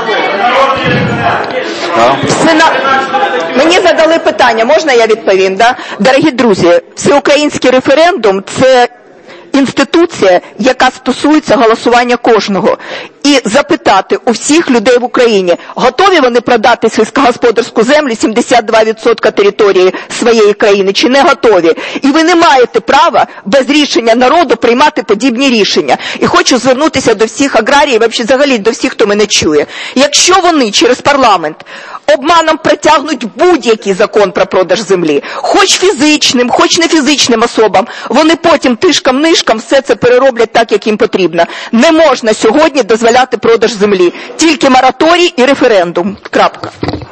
Speaker 1: Сина... Мені задали питання, можна я відповім? Да? Дорогі друзі, всеукраїнський референдум – це інституція, яка стосується голосування кожного. І запитати у всіх людей в Україні, готові вони продати сільськогосподарську землю, сімдесят два відсотки території своєї країни, чи не готові. І ви не маєте права без рішення народу приймати подібні рішення. І хочу звернутися до всіх аграріїв, взагалі до всіх, хто мене чує. Якщо вони через парламент обманом притягнуть будь-який закон про продаж землі, хоч фізичним, хоч не фізичним особам, вони потім тишком-нишком все це перероблять так, як їм потрібно. Не можна сьогодні дозволяти продаж землі. Тільки мораторій і референдум. Крапка.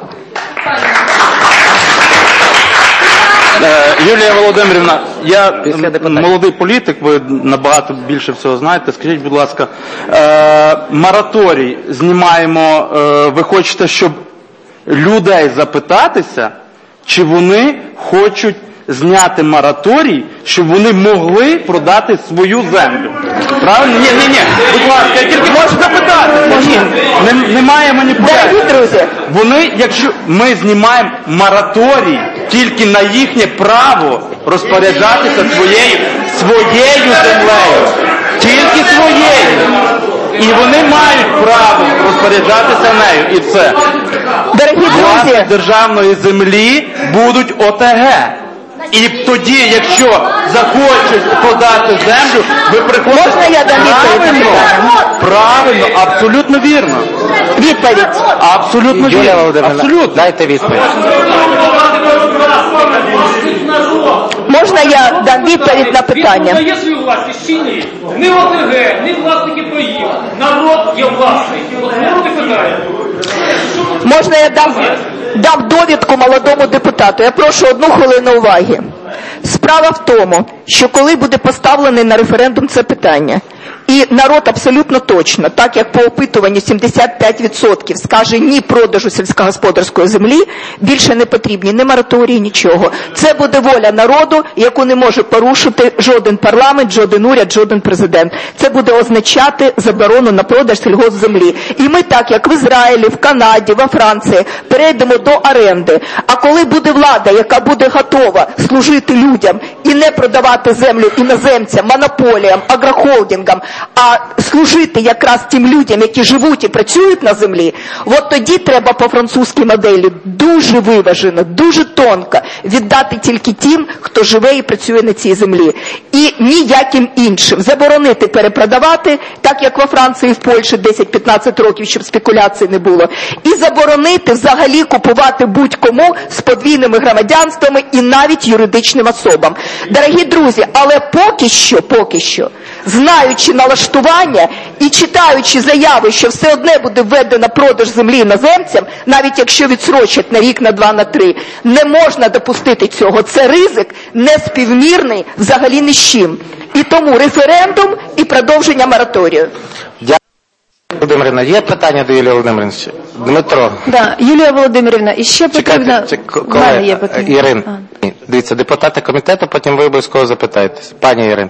Speaker 19: Юлія Володимирівна, я молодий політик, ви набагато більше всього знаєте. Скажіть, будь ласка, е, мораторій знімаємо, е, ви хочете, щоб людей запитатися, чи вони хочуть зняти мораторій, щоб вони могли продати свою землю. Правильно? Ні, ні, ні. Будь ласка, я тільки можу запитати. Ні, не, немає маніпуляцій.
Speaker 1: Друзі,
Speaker 19: вони, якщо ми знімаємо мораторій тільки на їхнє право розпоряджатися своєю, своєю землею. Тільки своєю. І вони мають право розпоряджатися нею. І все.
Speaker 1: Дорогі друзі,
Speaker 19: власник державної землі будуть О Те Ге. І тоді, якщо захочуть подати землю, ви приходите...
Speaker 1: Можна я дам відповідь?
Speaker 19: Правильно, правильно, абсолютно вірно.
Speaker 1: Відповідь.
Speaker 19: Абсолютно
Speaker 2: Юлія
Speaker 19: вірно.
Speaker 2: Володимирівна,
Speaker 19: Абсолютно.
Speaker 2: дайте відповідь.
Speaker 1: Можна я дам відповідь на питання?
Speaker 8: Він продає свою власність чи ні? Ні О Те Ге, ні власники паїв. Народ є власник. От народ і питає.
Speaker 1: Можна я дам, дам довідку молодому депутату? Я прошу одну хвилину уваги. Справа в тому, що коли буде поставлений на референдум це питання, і народ абсолютно точно, так як по опитуванню сімдесят п'ять відсотків скаже ні продажу сільськогосподарської землі, більше не потрібні ні мораторії, нічого. Це буде воля народу, яку не може порушити жоден парламент, жоден уряд, жоден президент. Це буде означати заборону на продаж сільгоспземлі. І ми так, як в Ізраїлі, в Канаді, во Франції, перейдемо до оренди. А коли буде влада, яка буде готова служити людям і не продавати землю іноземцям, монополіям, агрохолдингам, а служити якраз тим людям, які живуть і працюють на землі, от тоді треба по французькій моделі дуже виважено, дуже тонко віддати тільки тим, хто живе і працює на цій землі. І ніяким іншим. Заборонити перепродавати, так як во Франції і в Польщі десять-п'ятнадцять років, щоб спекуляцій не було. І заборонити взагалі купувати будь-кому з подвійними громадянствами і навіть юридичним особам. Дорогі друзі, але поки що, поки що, знаючи налаштування і читаючи заяви, що все одне буде введено продаж землі іноземцям, навіть якщо відсрочать на рік, на два, на три, не можна допустити цього. Це ризик неспівмірний взагалі ні з чим. І тому референдум і продовження мораторію.
Speaker 2: Дякую, Володимирівна. Є питання до Юлії Володимирівни? Дмитро.
Speaker 20: Да, Юлія Володимирівна, і ще потрібно...
Speaker 2: В мене є питання. Ірин, дивіться, депутати комітету, потім ви обов'язково запитаєтесь. Пані Ірин.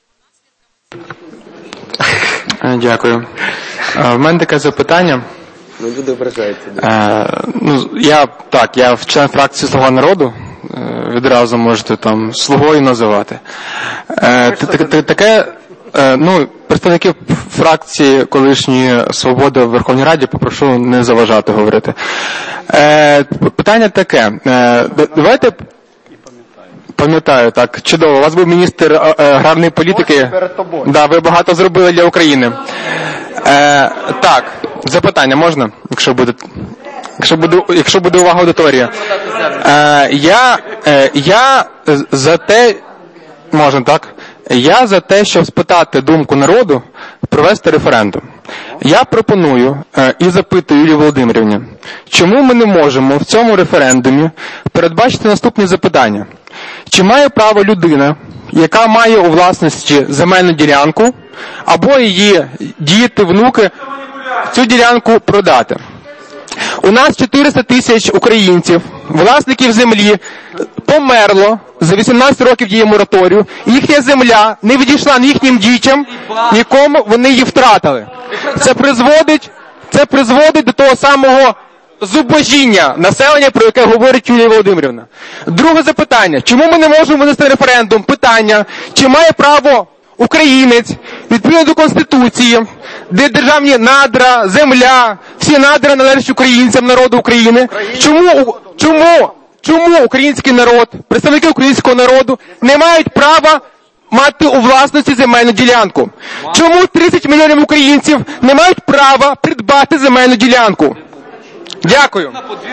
Speaker 17: Дякую. В мене таке запитання.
Speaker 21: Ну, люди ображаються.
Speaker 17: Е, ну, я, так, я член фракції «Слуга народу». Е, відразу можете там слугою називати. Е, таке, е, ну, представників фракції колишньої «Свобода» в Верховній Раді попрошу не заважати говорити. Е, питання таке. Е, давайте... Пам'ятаю, так, чудово. У вас був міністр аграрної політики. Да, ви багато зробили для України. Е, так, запитання можна, якщо буде, якщо буде, якщо буде увага аудиторії. Е, я, е, я за те, можна так, я за те, щоб спитати думку народу, провести референдум. Я пропоную е, і запитую Юлію Володимирівні, чому ми не можемо в цьому референдумі передбачити наступні запитання. Чи має право людина, яка має у власності земельну ділянку, або її діти, внуки, цю ділянку продати? У нас чотириста тисяч українців, власників землі, померло за вісімнадцять років дії мораторію, і їхня земля не відійшла ні їхнім дітям, нікому, вони її втратили. Це призводить, це призводить до того самого зубожіння населення, про яке говорить Юлія Володимирівна. Друге запитання. Чому ми не можемо винести референдум? Питання. Чи має право українець, відповідно до Конституції, де державні надра, земля, всі надра належать українцям, народу України? Чому, чому, чому український народ, представники українського народу не мають права мати у власності земельну ділянку? Чому тридцять мільйонів українців не мають права придбати земельну ділянку? Дякую.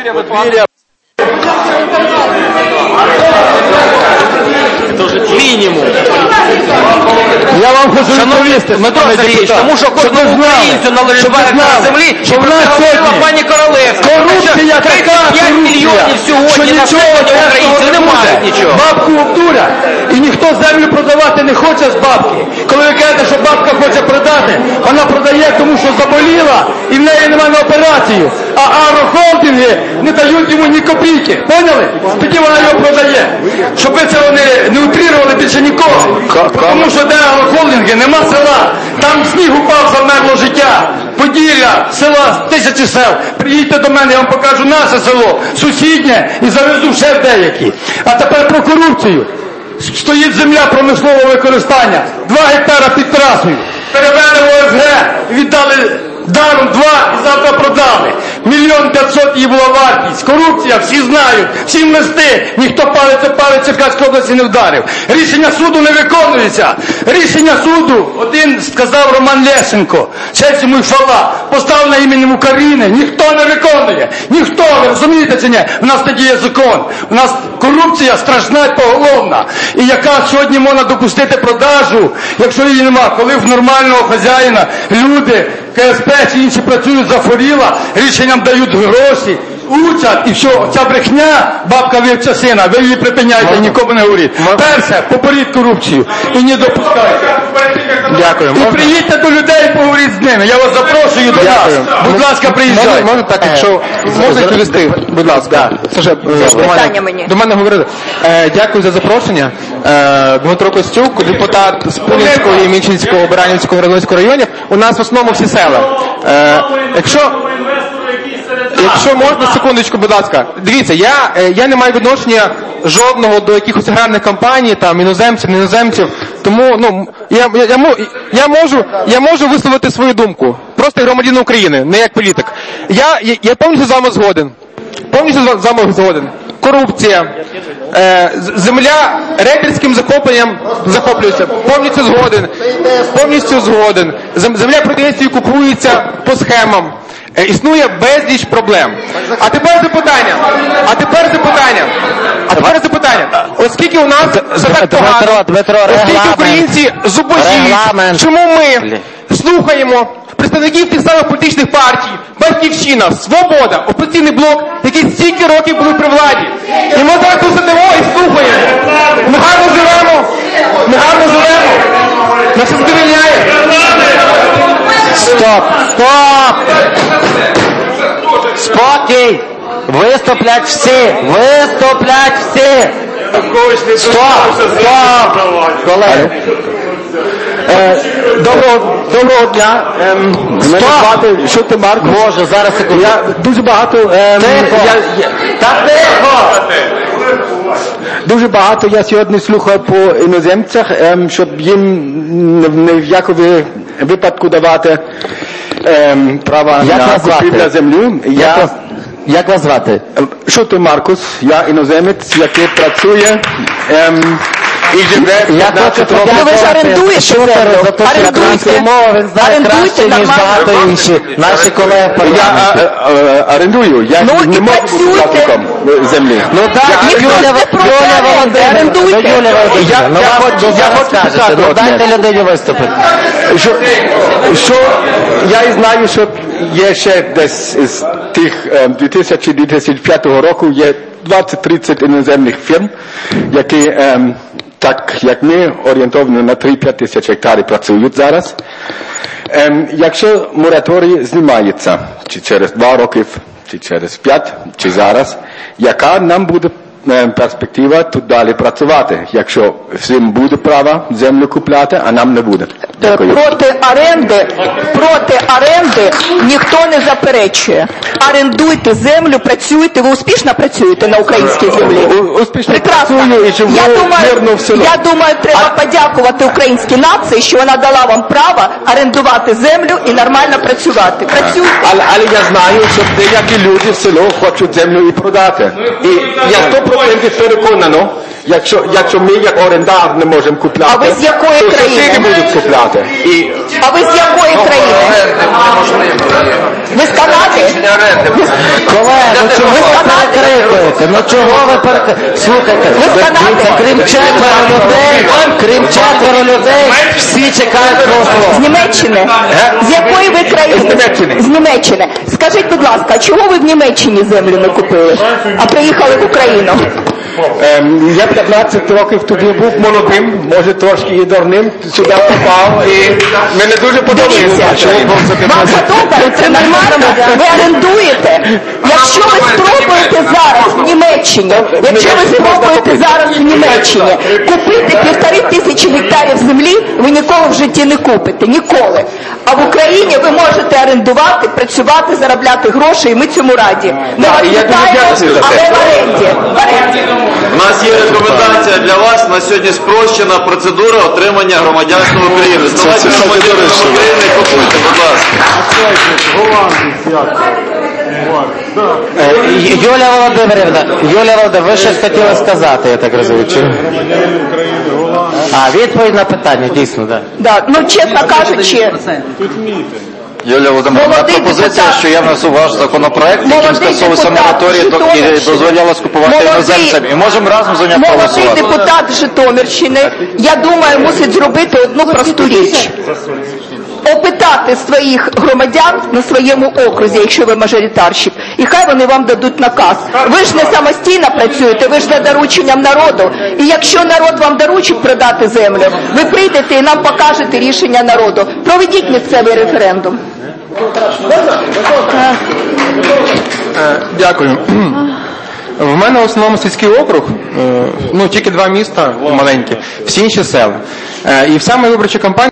Speaker 9: Мінімум.
Speaker 4: Я вам хочу відповісти,
Speaker 9: Дмитро Сергійович, тому що кожному українцю належить на землі, і про це говорила пані Королевська.
Speaker 4: Корупція така
Speaker 9: п'ять мільйонів сьогодні населення українців не мають нічого.
Speaker 4: Бабку обдурять, і ніхто землю продавати не хоче з бабки. Коли ви кажете, що бабка хоче продати, вона продає, тому що заболіла, і в неї немає на операцію. А агрохолдинги не дають йому ні копійки. Поняли? Тоді вона його продає. Щоб ви це вони не утрірували більше нікого. Тому що де агрохолдинги, нема села. Там сніг упав, замерло життя. Поділля, села, тисячі сел. Приїдьте до мене, я вам покажу наше село, сусіднє, і завезу ще в деякі. А тепер про корупцію. Стоїть земля промислового використання. Два гектара під трасою. Перевели в О С Г, віддали даром два і завтра продали. Мільйон п'ятсот її була вартість. Корупція, всі знають, всім листи. Ніхто палець о палець Черкаської області не вдарив. Рішення суду не виконується. Рішення суду, один сказав Роман Лещенко, честь йому й хвала, поставлена іменем України. Ніхто не виконує. Ніхто, ви розумієте чи ні? У нас тоді є закон. У нас корупція страшна і поголовна. І яка сьогодні можна допустити продажу, якщо її нема. Коли в нормального хазяїна люди, К С П чи інші працюють, захворіла, рішенням дають гроші, учать, і все, ця брехня, бабка вивча сина, ви її припиняєте, нікому не говоріть. Перше, поборіть корупцію і не допускайте.
Speaker 17: Дякую.
Speaker 4: І приїдьте до людей і поговоріть з ними. Я вас запрошую до нас. Будь ласка, приїжджайте.
Speaker 17: Можна так, якщо можна відповісти, будь ласка. Це ж
Speaker 1: питання мені.
Speaker 17: До мене говорили. Е, дякую за запрошення. Е, Дмитро Костюк, депутат з Пулінського і Мінчинського, Баранівського, Радонського районів. У нас в основному всі села. Е, якщо Якщо можна, секундочку, будь ласка. Дивіться, я, я не маю відношення жодного до якихось аграрних компаній, там, іноземців, не іноземців. Тому, ну, я, я, я, я, можу, я можу висловити свою думку. Просто як громадянин України, не як політик. Я, я, я повністю з вами згоден. Повністю з вами згоден. Корупція, е, земля рейдерським захопленням захоплюється. Повністю згоден. Повністю згоден. Земля продається і купується по схемам. Е, існує безліч проблем. А тепер запитання. А тепер запитання. А тепер запитання. Оскільки у нас все так погано, оскільки українці зубожіють, чому ми слухаємо представників тих самих політичних партій, Батьківщина, Свобода, Опозиційний блок, які стільки років були при владі. І ми зараз тут сидимо і слухаємо. Ми гарно живемо, ми гарно живемо. Нас це задовольняє.
Speaker 2: Стоп, стоп! Спокій! Виступлять всі! Виступлять всі! Стоп! Стоп! Колеги!
Speaker 13: Доброго, доброго дня. Ем, мене звати Шути Марко.
Speaker 2: Може, зараз секунду.
Speaker 13: Я дуже багато... Ем,
Speaker 2: Тихо.
Speaker 13: я, я,
Speaker 2: Та тихо!
Speaker 13: дуже багато я сьогодні слухав по іноземцях, ем, щоб їм ні в якому випадку давати ем, права
Speaker 2: Як
Speaker 13: на
Speaker 2: вас звати?
Speaker 13: купівлю землю. Я,
Speaker 2: Як вас, як вас звати?
Speaker 13: Шути Маркус, я іноземець, який працює ем, і живе п'ятнадцять років.
Speaker 2: Ну,
Speaker 1: ви ж орендуєте землю. Орендуйте.
Speaker 2: Мови знає краще, ніж багато інші наші колеги в
Speaker 13: Я
Speaker 2: парламенті.
Speaker 13: а, а, орендую, я
Speaker 1: Ну,
Speaker 13: не
Speaker 1: і
Speaker 13: можу бути
Speaker 1: працюйте.
Speaker 13: власником землі.
Speaker 2: Ну так,
Speaker 1: Ніхто
Speaker 2: Юля,
Speaker 1: не проти
Speaker 2: Юля
Speaker 1: оренди,
Speaker 2: Володимирівна,
Speaker 1: орендуйте.
Speaker 2: ну, Юля Володимирівна, ну
Speaker 13: Я- я
Speaker 2: вам
Speaker 13: хочу-
Speaker 2: ну,
Speaker 13: я
Speaker 2: зараз
Speaker 13: хочу
Speaker 2: скажете,
Speaker 13: сказати
Speaker 2: ну
Speaker 13: одне.
Speaker 2: дайте людині виступити.
Speaker 13: Що, що я і знаю, що є ще десь з тих е, дві тисячі двадцять п'ятого року є двадцять-тридцять іноземних фірм, які ем, так як ми орієнтовно на три-п'ять тисяч гектарів працюють зараз. Ем, якщо мораторій знімається, чи через два роки, чи через п'ять, чи зараз, яка нам буде ем, перспектива тут далі працювати, якщо всім буде право землю купляти, а нам не буде. Дякую.
Speaker 1: Проти оренди, проти оренди ніхто не заперечує. Орендуйте землю, працюйте. Ви успішно працюєте на українській землі?
Speaker 13: У- Успішно
Speaker 1: Прекрасно.
Speaker 13: працюю і живу
Speaker 1: Я думаю,
Speaker 13: мирно в селі.
Speaker 1: я думаю, треба подякувати українській нації, що вона дала вам право орендувати землю і нормально працювати. Працюйте.
Speaker 13: Але, але я знаю, що деякі люди в село хочуть землю і продати. І я сто відсотків переконано, якщо, якщо ми як орендар не можемо купляти,
Speaker 1: А ви з якої
Speaker 13: то
Speaker 1: країни?
Speaker 13: сусіди будуть купляти. І
Speaker 1: А ви з якої країни? Ви з Канади?
Speaker 2: Колеги, ну чого ви перекрикуєте? Ну чого ви перекрикуєте? Слухайте,
Speaker 1: Ви з Канади?
Speaker 2: дивіться, крім четверо людей, крім четверо людей, всі чекають свого слова.
Speaker 1: З Німеччини? З якої ви країни?
Speaker 13: З Німеччини.
Speaker 1: З Німеччини. Скажіть, будь ласка, а чого ви в Німеччині землю не купили, а приїхали в Україну?
Speaker 13: ем, я п'ятнадцять років тоді був молодим, може трошки і дурним, сюди попав, і мене дуже подобається.
Speaker 1: Вам подобається нормально? Ви орендуєте? Якщо ви спробуєте зараз в Німеччині, якщо ви спробуєте зараз в Німеччині купити півтори тисячі гектарів землі, ви ніколи в житті не купите. Ніколи. А в Україні ви можете орендувати, працювати, заробляти гроші, і ми цьому раді. Ми вас
Speaker 13: і я дуже
Speaker 1: вітаємо,
Speaker 13: дякую за це.
Speaker 1: але в оренді. В оренді.
Speaker 21: У нас є рекомендація для вас. На сьогодні спрощена процедура отримання громадянства України. Ставайте громадянами України і купуйте, будь ласка.
Speaker 2: Е, Юля Володимирівна, Юля Володимирівна, ви щось хотіли сказати, я так розумію. Чи? А, відповідь на питання, дійсно, так.
Speaker 1: Да. Ну, чесно кажучи,
Speaker 14: Юлія Володимирівна,
Speaker 1: Молодий
Speaker 14: пропозиція,
Speaker 1: депутат.
Speaker 14: що я внесу ваш законопроект, яким
Speaker 1: Молодий
Speaker 14: скасовується
Speaker 1: депутат
Speaker 14: мораторій до- і
Speaker 1: Житомирщини.
Speaker 14: дозволялось купувати
Speaker 1: Молодий-
Speaker 14: іноземцям. І можемо разом за нього
Speaker 1: молодий
Speaker 14: проголосувати.
Speaker 1: депутат Житомирщини, я думаю, мусить зробити одну просту річ. Опитати своїх громадян на своєму окрузі, якщо ви мажоритарщик, і хай вони вам дадуть наказ. Ви ж не самостійно працюєте, ви ж за дорученням народу. І якщо народ вам доручить продати землю, ви прийдете і нам покажете рішення народу. Проведіть місцевий референдум.
Speaker 17: Е, Дякую. В мене в основному сільський округ, е, ну тільки два міста маленькі, всі інші села. Е, І вся моя виборча кампанія